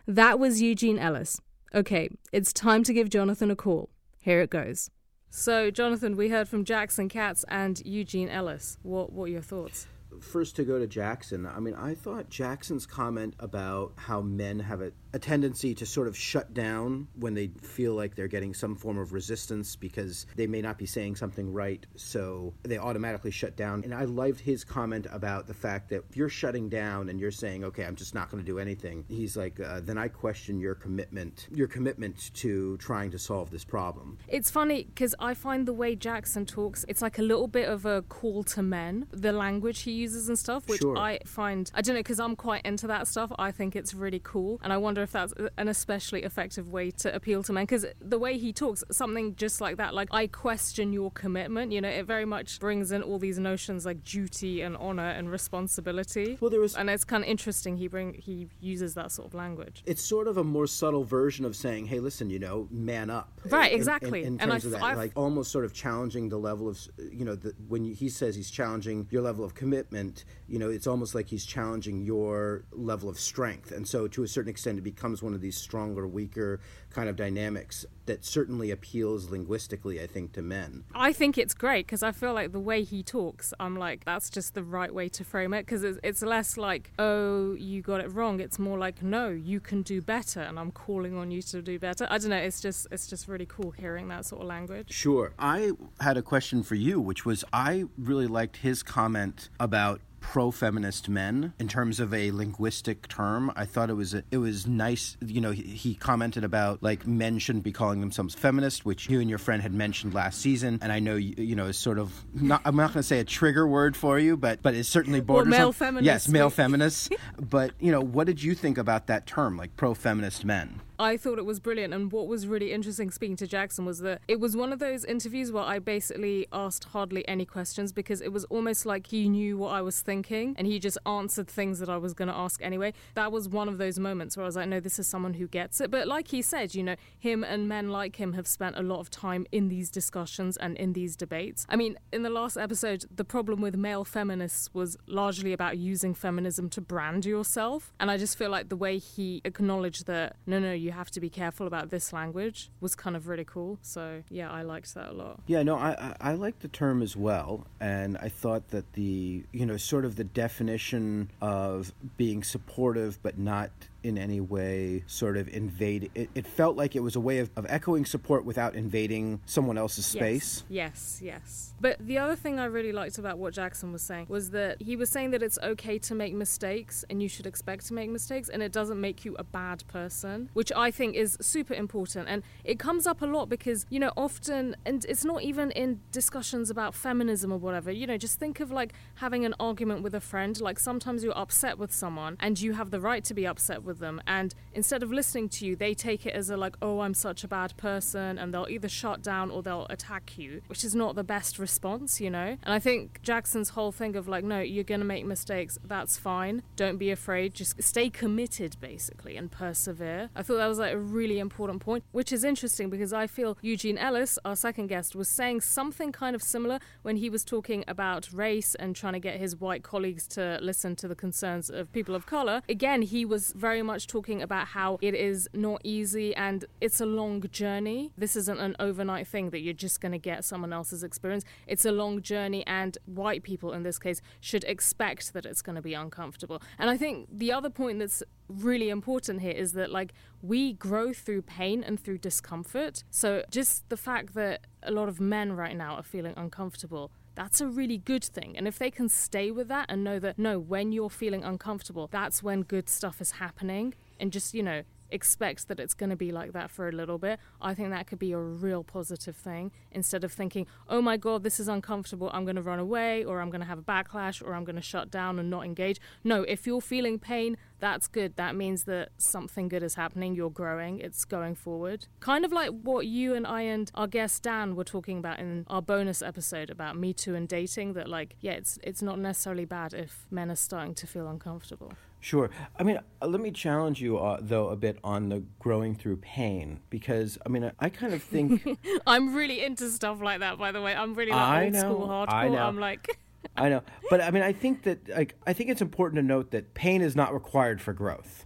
That was Eugene Ellis. Okay, it's time to give Jonathan a call. Here it goes. So, Jonathan, we heard from Jackson Katz and Eugene Ellis. What, what are your thoughts? First, to go to Jackson, I mean, I thought Jackson's comment about how men have a, a tendency to sort of shut down when they feel like they're getting some form of resistance because they may not be saying something right, so they automatically shut down. And I loved his comment about the fact that if you're shutting down and you're saying, okay, I'm just not going to do anything, he's like, uh, then I question your commitment, your commitment to trying to solve this problem. It's funny because I find the way Jackson talks, it's like a little bit of a call to men, the language he uses and stuff, which Sure. I find, I don't know, because I'm quite into that stuff. I think it's really cool, and I wonder if that's an especially effective way to appeal to men, because the way he talks, something just like that, like, I question your commitment, you know, it very much brings in all these notions like duty and honor and responsibility. Well, there was, and it's kind of interesting he bring he uses that sort of language. it's sort of a more subtle version of saying, hey, listen, you know, man up. Right, In- exactly. In, in And terms I- of that, I've- like almost sort of challenging the level of, you know, the, when he says he's challenging your level of commitment, you know, it's almost like he's challenging your level of strength. And so to a certain extent, it becomes one of these stronger, weaker kind of dynamics that certainly appeals linguistically, I think, to men. I think it's great because I feel like the way he talks, I'm like, that's just the right way to frame it, because it's, it's less like, oh, you got it wrong. It's more like, no, you can do better, and I'm calling on you to do better. I don't know. It's just it's just really cool hearing that sort of language. Sure. I had a question for you, which was I really liked his comment about pro-feminist men in terms of a linguistic term. I thought it was a, it was nice. You know, he, he commented about like men shouldn't be calling themselves feminist, which you and your friend had mentioned last season, and I know you, you know is sort of not. I'm not going to say a trigger word for you, but but it's certainly borders well, male on feminists. yes, male feminists. But you know, what did you think about that term, like pro-feminist men? I thought it was brilliant, and what was really interesting speaking to Jackson was that it was one of those interviews where I basically asked hardly any questions because it was almost like he knew what I was thinking and he just answered things that I was going to ask anyway. That was one of those moments where I was like, no, this is someone who gets it. But like he said, you know, him and men like him have spent a lot of time in these discussions and in these debates. I mean, in the last episode, the problem with male feminists was largely about using feminism to brand yourself. And I just feel like the way he acknowledged that, no, no, you have to be careful about this language was kind of really cool. So yeah, I liked that a lot. Yeah, no, I, I, I like the term as well, and I thought that the, you know, sort of the definition of being supportive but not in any way sort of invade, it, it felt like it was a way of, of echoing support without invading someone else's space. Yes, yes, yes. But the other thing I really liked about what Jackson was saying was that he was saying that it's okay to make mistakes and you should expect to make mistakes and it doesn't make you a bad person, which I think is super important. And it comes up a lot because, you know, often, and it's not even in discussions about feminism or whatever, you know, just think of like having an argument with a friend. Like sometimes you're upset with someone and you have the right to be upset with them, and instead of listening to you, they take it as a like, oh, I'm such a bad person, and they'll either shut down or they'll attack you, which is not the best response, you know. And I think Jackson's whole thing of like, no, you're gonna make mistakes, that's fine, don't be afraid, just stay committed basically and persevere. I thought that was like a really important point, which is interesting because I feel Eugene Ellis, our second guest, was saying something kind of similar when he was talking about race and trying to get his white colleagues to listen to the concerns of people of color. Again, he was very much talking about how it is not easy and it's a long journey. This isn't an overnight thing that you're just going to get someone else's experience. It's a long journey, and white people in this case should expect that it's going to be uncomfortable. And I think the other point that's really important here is that like we grow through pain and through discomfort. So just the fact that a lot of men right now are feeling uncomfortable, that's a really good thing. And if they can stay with that and know that, no, when you're feeling uncomfortable, that's when good stuff is happening, and just, you know, expect that it's going to be like that for a little bit, I think that could be a real positive thing, instead of thinking, oh my God, this is uncomfortable, I'm going to run away, or I'm going to have a backlash, or I'm going to shut down and not engage. No, if you're feeling pain, that's good. That means that something good is happening, you're growing, it's going forward. Kind of like what you and I and our guest Dan were talking about in our bonus episode about Me Too and dating, that like, yeah, it's it's not necessarily bad if men are starting to feel uncomfortable. Sure. I mean, uh, let me challenge you, uh, though, a bit on the growing through pain, because, I mean, I, I kind of think... I'm really into stuff like that, by the way. I'm really like I old know, school hardcore. I know. I'm like... I know. But, I mean, I think that, like, I think it's important to note that pain is not required for growth.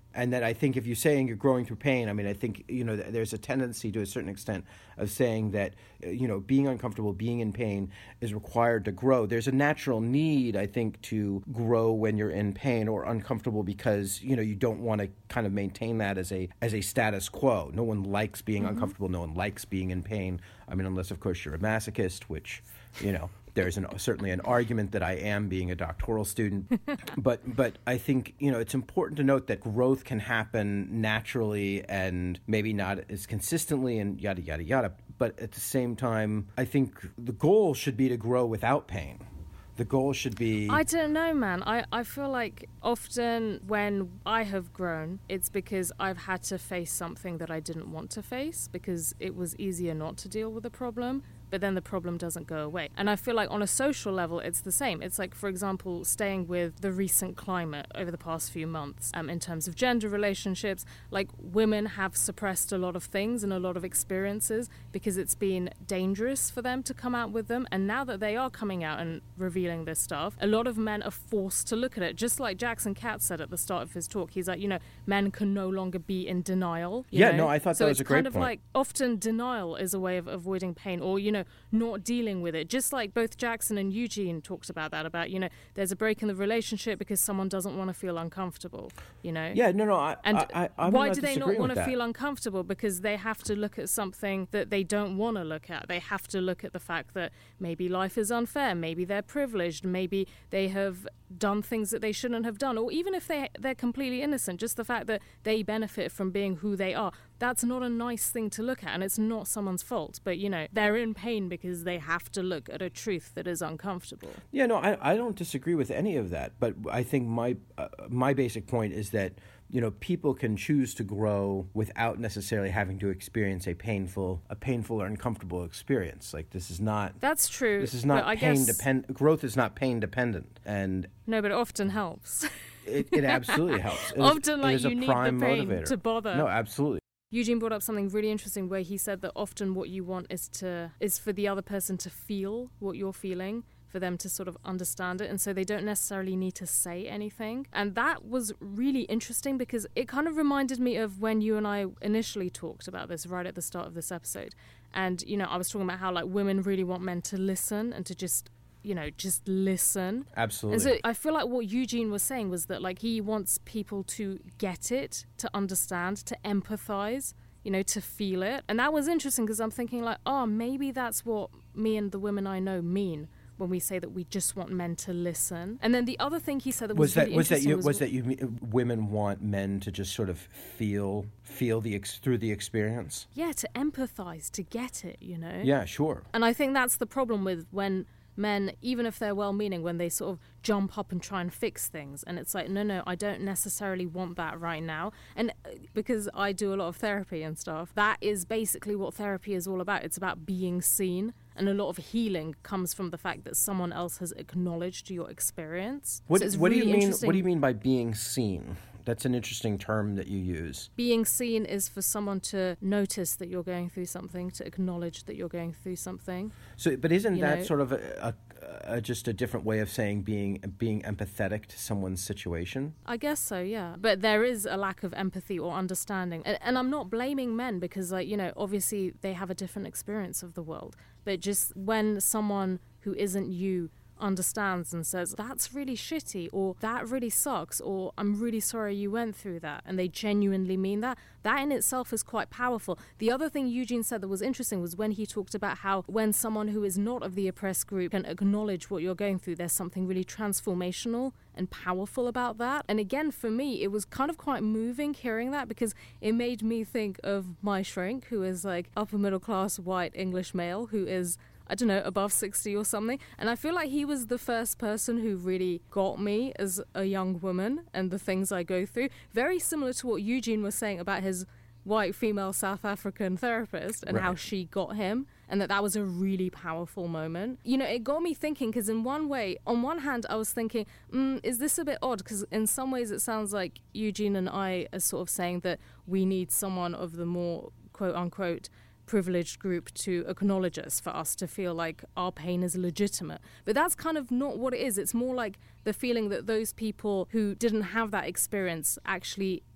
And that I think if you're saying you're growing through pain, I mean, I think, you know, there's a tendency to a certain extent of saying that, you know, being uncomfortable, being in pain is required to grow. There's a natural need, I think, to grow when you're in pain or uncomfortable because, you know, you don't want to kind of maintain that as a as a status quo. No one likes being mm-hmm. uncomfortable. No one likes being in pain. I mean, unless, of course, you're a masochist, which, you know, there's an, certainly an argument that I am being a doctoral student. but but I think, you know, it's important to note that growth can happen naturally and maybe not as consistently and yada, yada, yada. But at the same time, I think the goal should be to grow without pain. The goal should be... I don't know, man. I, I feel like often when I have grown, it's because I've had to face something that I didn't want to face because it was easier not to deal with the problem. But then the problem doesn't go away. And I feel like on a social level, it's the same. It's like, for example, staying with the recent climate over the past few months um, in terms of gender relationships, like women have suppressed a lot of things and a lot of experiences because it's been dangerous for them to come out with them. And now that they are coming out and revealing this stuff, a lot of men are forced to look at it. Just like Jackson Katz said at the start of his talk, he's like, you know, men can no longer be in denial. You yeah, know? no, I thought so that was a great point. So it's kind of like often denial is a way of avoiding pain or, you know, not dealing with it. Just like both Jackson and Eugene talked about that, about, you know, there's a break in the relationship because someone doesn't want to feel uncomfortable, you know? Yeah, no, no, I, and I, I, I why not do they not want to that. feel uncomfortable? Because they have to look at something that they don't want to look at. They have to look at the fact that maybe life is unfair, maybe they're privileged, maybe they have done things that they shouldn't have done, or even if they, they're completely innocent, just the fact that they benefit from being who they are. That's not a nice thing to look at, and it's not someone's fault. But, you know, they're in pain because they have to look at a truth that is uncomfortable. Yeah, no, I, I don't disagree with any of that. But I think my uh, my basic point is that, you know, people can choose to grow without necessarily having to experience a painful, a painful or uncomfortable experience. Like, this is not... That's true. This is not I pain guess... dependent. Growth is not pain dependent. And no, but it often helps. it, it absolutely helps. It often, is, like, it is you a need prime the pain motivator. to bother. No, absolutely. Eugene brought up something really interesting where he said that often what you want is to is for the other person to feel what you're feeling, for them to sort of understand it, and so they don't necessarily need to say anything. And that was really interesting because it kind of reminded me of when you and I initially talked about this right at the start of this episode. And, you know, I was talking about how, like, women really want men to listen and to just, you know, just listen. Absolutely. And so I feel like what Eugene was saying was that, like, he wants people to get it, to understand, to empathize, you know, to feel it. And that was interesting because I'm thinking, like, oh, maybe that's what me and the women I know mean when we say that we just want men to listen. And then the other thing he said that was, was that really was that interesting you was, was that you women want men to just sort of feel feel the ex, through the experience. Yeah, to empathize, to get it, you know. Yeah, sure. And I think that's the problem with when men, even if they're well-meaning, when they sort of jump up and try and fix things, and it's like, no, no, I don't necessarily want that right now. And because I do a lot of therapy and stuff, that is basically what therapy is all about. It's about being seen, and a lot of healing comes from the fact that someone else has acknowledged your experience. What, so it's what really do you mean? interesting. What do you mean by being seen? That's an interesting term that you use. Being seen is for someone to notice that you're going through something, to acknowledge that you're going through something. So, but isn't you that know? sort of a, a, a, just a different way of saying being being empathetic to someone's situation? I guess so, yeah. But there is a lack of empathy or understanding. And, and I'm not blaming men because, like, you know, obviously they have a different experience of the world. But just when someone who isn't you understands and says, that's really shitty, or that really sucks, or I'm really sorry you went through that, and they genuinely mean that, that in itself is quite powerful. The other thing Eugene said that was interesting was when he talked about how when someone who is not of the oppressed group can acknowledge what you're going through, there's something really transformational and powerful about that. And again, for me, it was kind of quite moving hearing that because it made me think of my shrink, who is like upper middle class white English male, who is, I don't know, above sixty or something. And I feel like he was the first person who really got me as a young woman and the things I go through. Very similar to what Eugene was saying about his white female South African therapist and right. how she got him, and that that was a really powerful moment. You know, it got me thinking because in one way, on one hand, I was thinking, mm, is this a bit odd? Because in some ways it sounds like Eugene and I are sort of saying that we need someone of the more quote-unquote privileged group to acknowledge us, for us to feel like our pain is legitimate. But that's kind of not what it is. It's more like the feeling that those people who didn't have that experience actually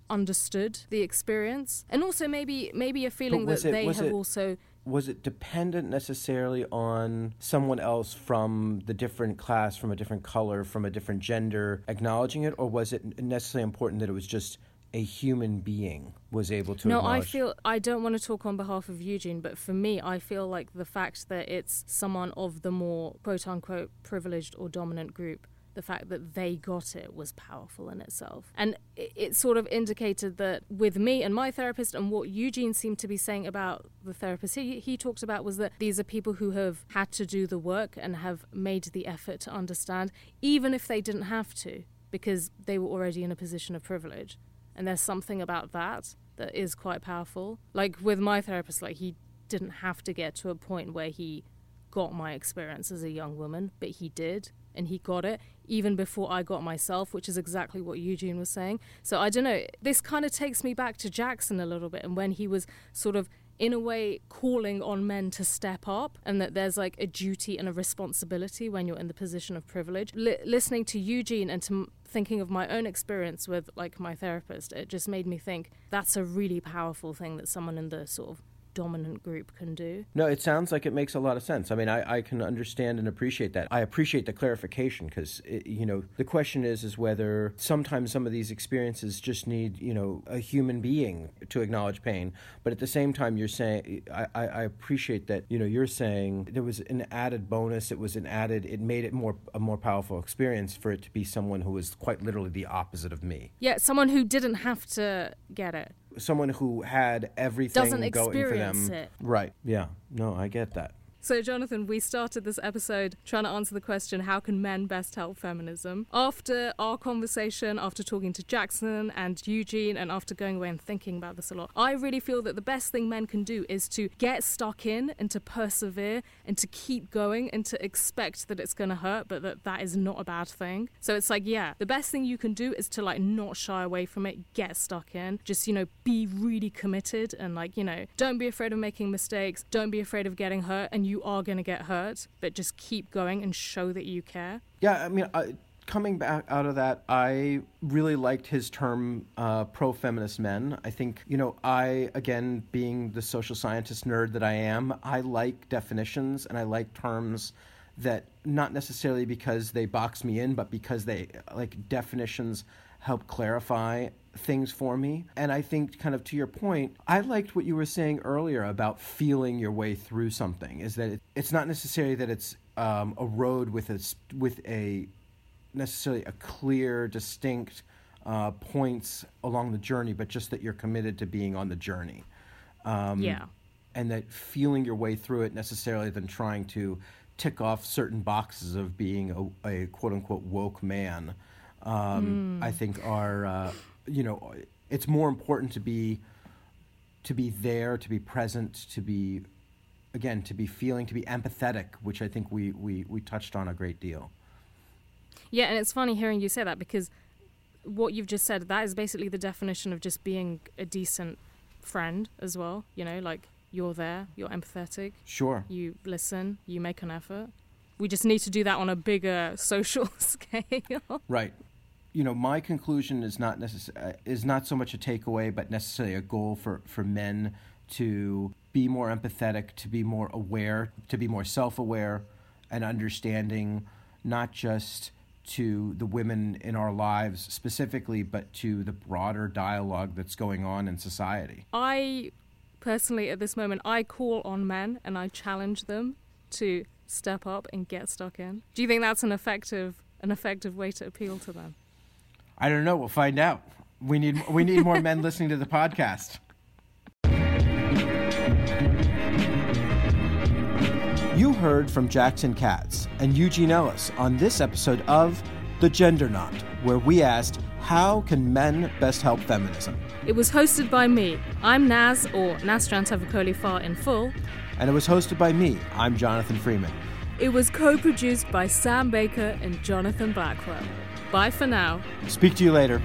understood the experience, and also maybe maybe a feeling that it, they have it, also. Was it dependent necessarily on someone else from the different class, from a different color, from a different gender acknowledging it, or was it necessarily important that it was just a human being was able to no, acknowledge? I feel, I don't want to talk on behalf of Eugene, but for me, I feel like the fact that it's someone of the more quote-unquote privileged or dominant group, the fact that they got it was powerful in itself. And it, it sort of indicated that with me and my therapist, and what Eugene seemed to be saying about the therapist he, he talked about, was that these are people who have had to do the work and have made the effort to understand, even if they didn't have to, because they were already in a position of privilege. And there's something about that that is quite powerful. Like with my therapist, like he didn't have to get to a point where he got my experience as a young woman, but he did. And he got it even before I got myself, which is exactly what Eugene was saying. So I don't know, this kind of takes me back to Jackson a little bit, and when he was sort of, in a way, calling on men to step up, and that there's like a duty and a responsibility when you're in the position of privilege. L- listening to Eugene and to m- thinking of my own experience with like my therapist, it just made me think that's a really powerful thing that someone in the sort of dominant group can do. No, it sounds like it makes a lot of sense. I mean, I, I can understand and appreciate that. I appreciate the clarification because, you know, the question is, is whether sometimes some of these experiences just need, you know, a human being to acknowledge pain. But at the same time, you're saying, I, I, I appreciate that, you know, you're saying there was an added bonus. It was an added, it made it more a more powerful experience for it to be someone who was quite literally the opposite of me. Yeah, someone who didn't have to get it. Someone who had everything Doesn't going for them. It. Right. Yeah. No, I get that. So, Jonathan, we started this episode trying to answer the question, how can men best help feminism? After our conversation, after talking to Jackson and Eugene, and after going away and thinking about this a lot, I really feel that the best thing men can do is to get stuck in and to persevere and to keep going and to expect that it's going to hurt, but that that is not a bad thing. So it's like, yeah, the best thing you can do is to like not shy away from it, get stuck in, just, you know, be really committed and like, you know, don't be afraid of making mistakes, don't be afraid of getting hurt, and you You are going to get hurt, but just keep going and show that you care. Yeah, I mean, I, coming back out of that, I really liked his term uh, pro-feminist men. I think, you know, I, again, being the social scientist nerd that I am, I like definitions and I like terms that not necessarily because they box me in, but because they, like, definitions help clarify things for me. And I think, kind of to your point, I liked what you were saying earlier about feeling your way through something, is that it, it's not necessarily that it's um, a road with a, with a necessarily a clear, distinct uh, points along the journey, but just that you're committed to being on the journey. Um, yeah. And that feeling your way through it necessarily than trying to tick off certain boxes of being a, a quote-unquote woke man, um, mm. I think are... Uh, you know, it's more important to be to be there, to be present, to be, again, to be feeling, to be empathetic, which I think we, we, we touched on a great deal. Yeah, and it's funny hearing you say that because what you've just said, that is basically the definition of just being a decent friend as well. You know, like you're there, you're empathetic. Sure. You listen, you make an effort. We just need to do that on a bigger social scale. Right. You know, my conclusion is not necess- uh, is not so much a takeaway, but necessarily a goal for, for men to be more empathetic, to be more aware, to be more self-aware and understanding, not just to the women in our lives specifically, but to the broader dialogue that's going on in society. I personally, at this moment, I call on men and I challenge them to step up and get stuck in. Do you think that's an effective, an effective way to appeal to them? I don't know. We'll find out. We need we need more men listening to the podcast. You heard from Jackson Katz and Eugene Ellis on this episode of The Gender Knot, where we asked, how can men best help feminism? It was hosted by me. I'm Naz, or Naz Jantavikoli Far in full. And it was hosted by me. I'm Jonathan Freeman. It was co-produced by Sam Baker and Jonathan Blackwell. Bye for now. Speak to you later.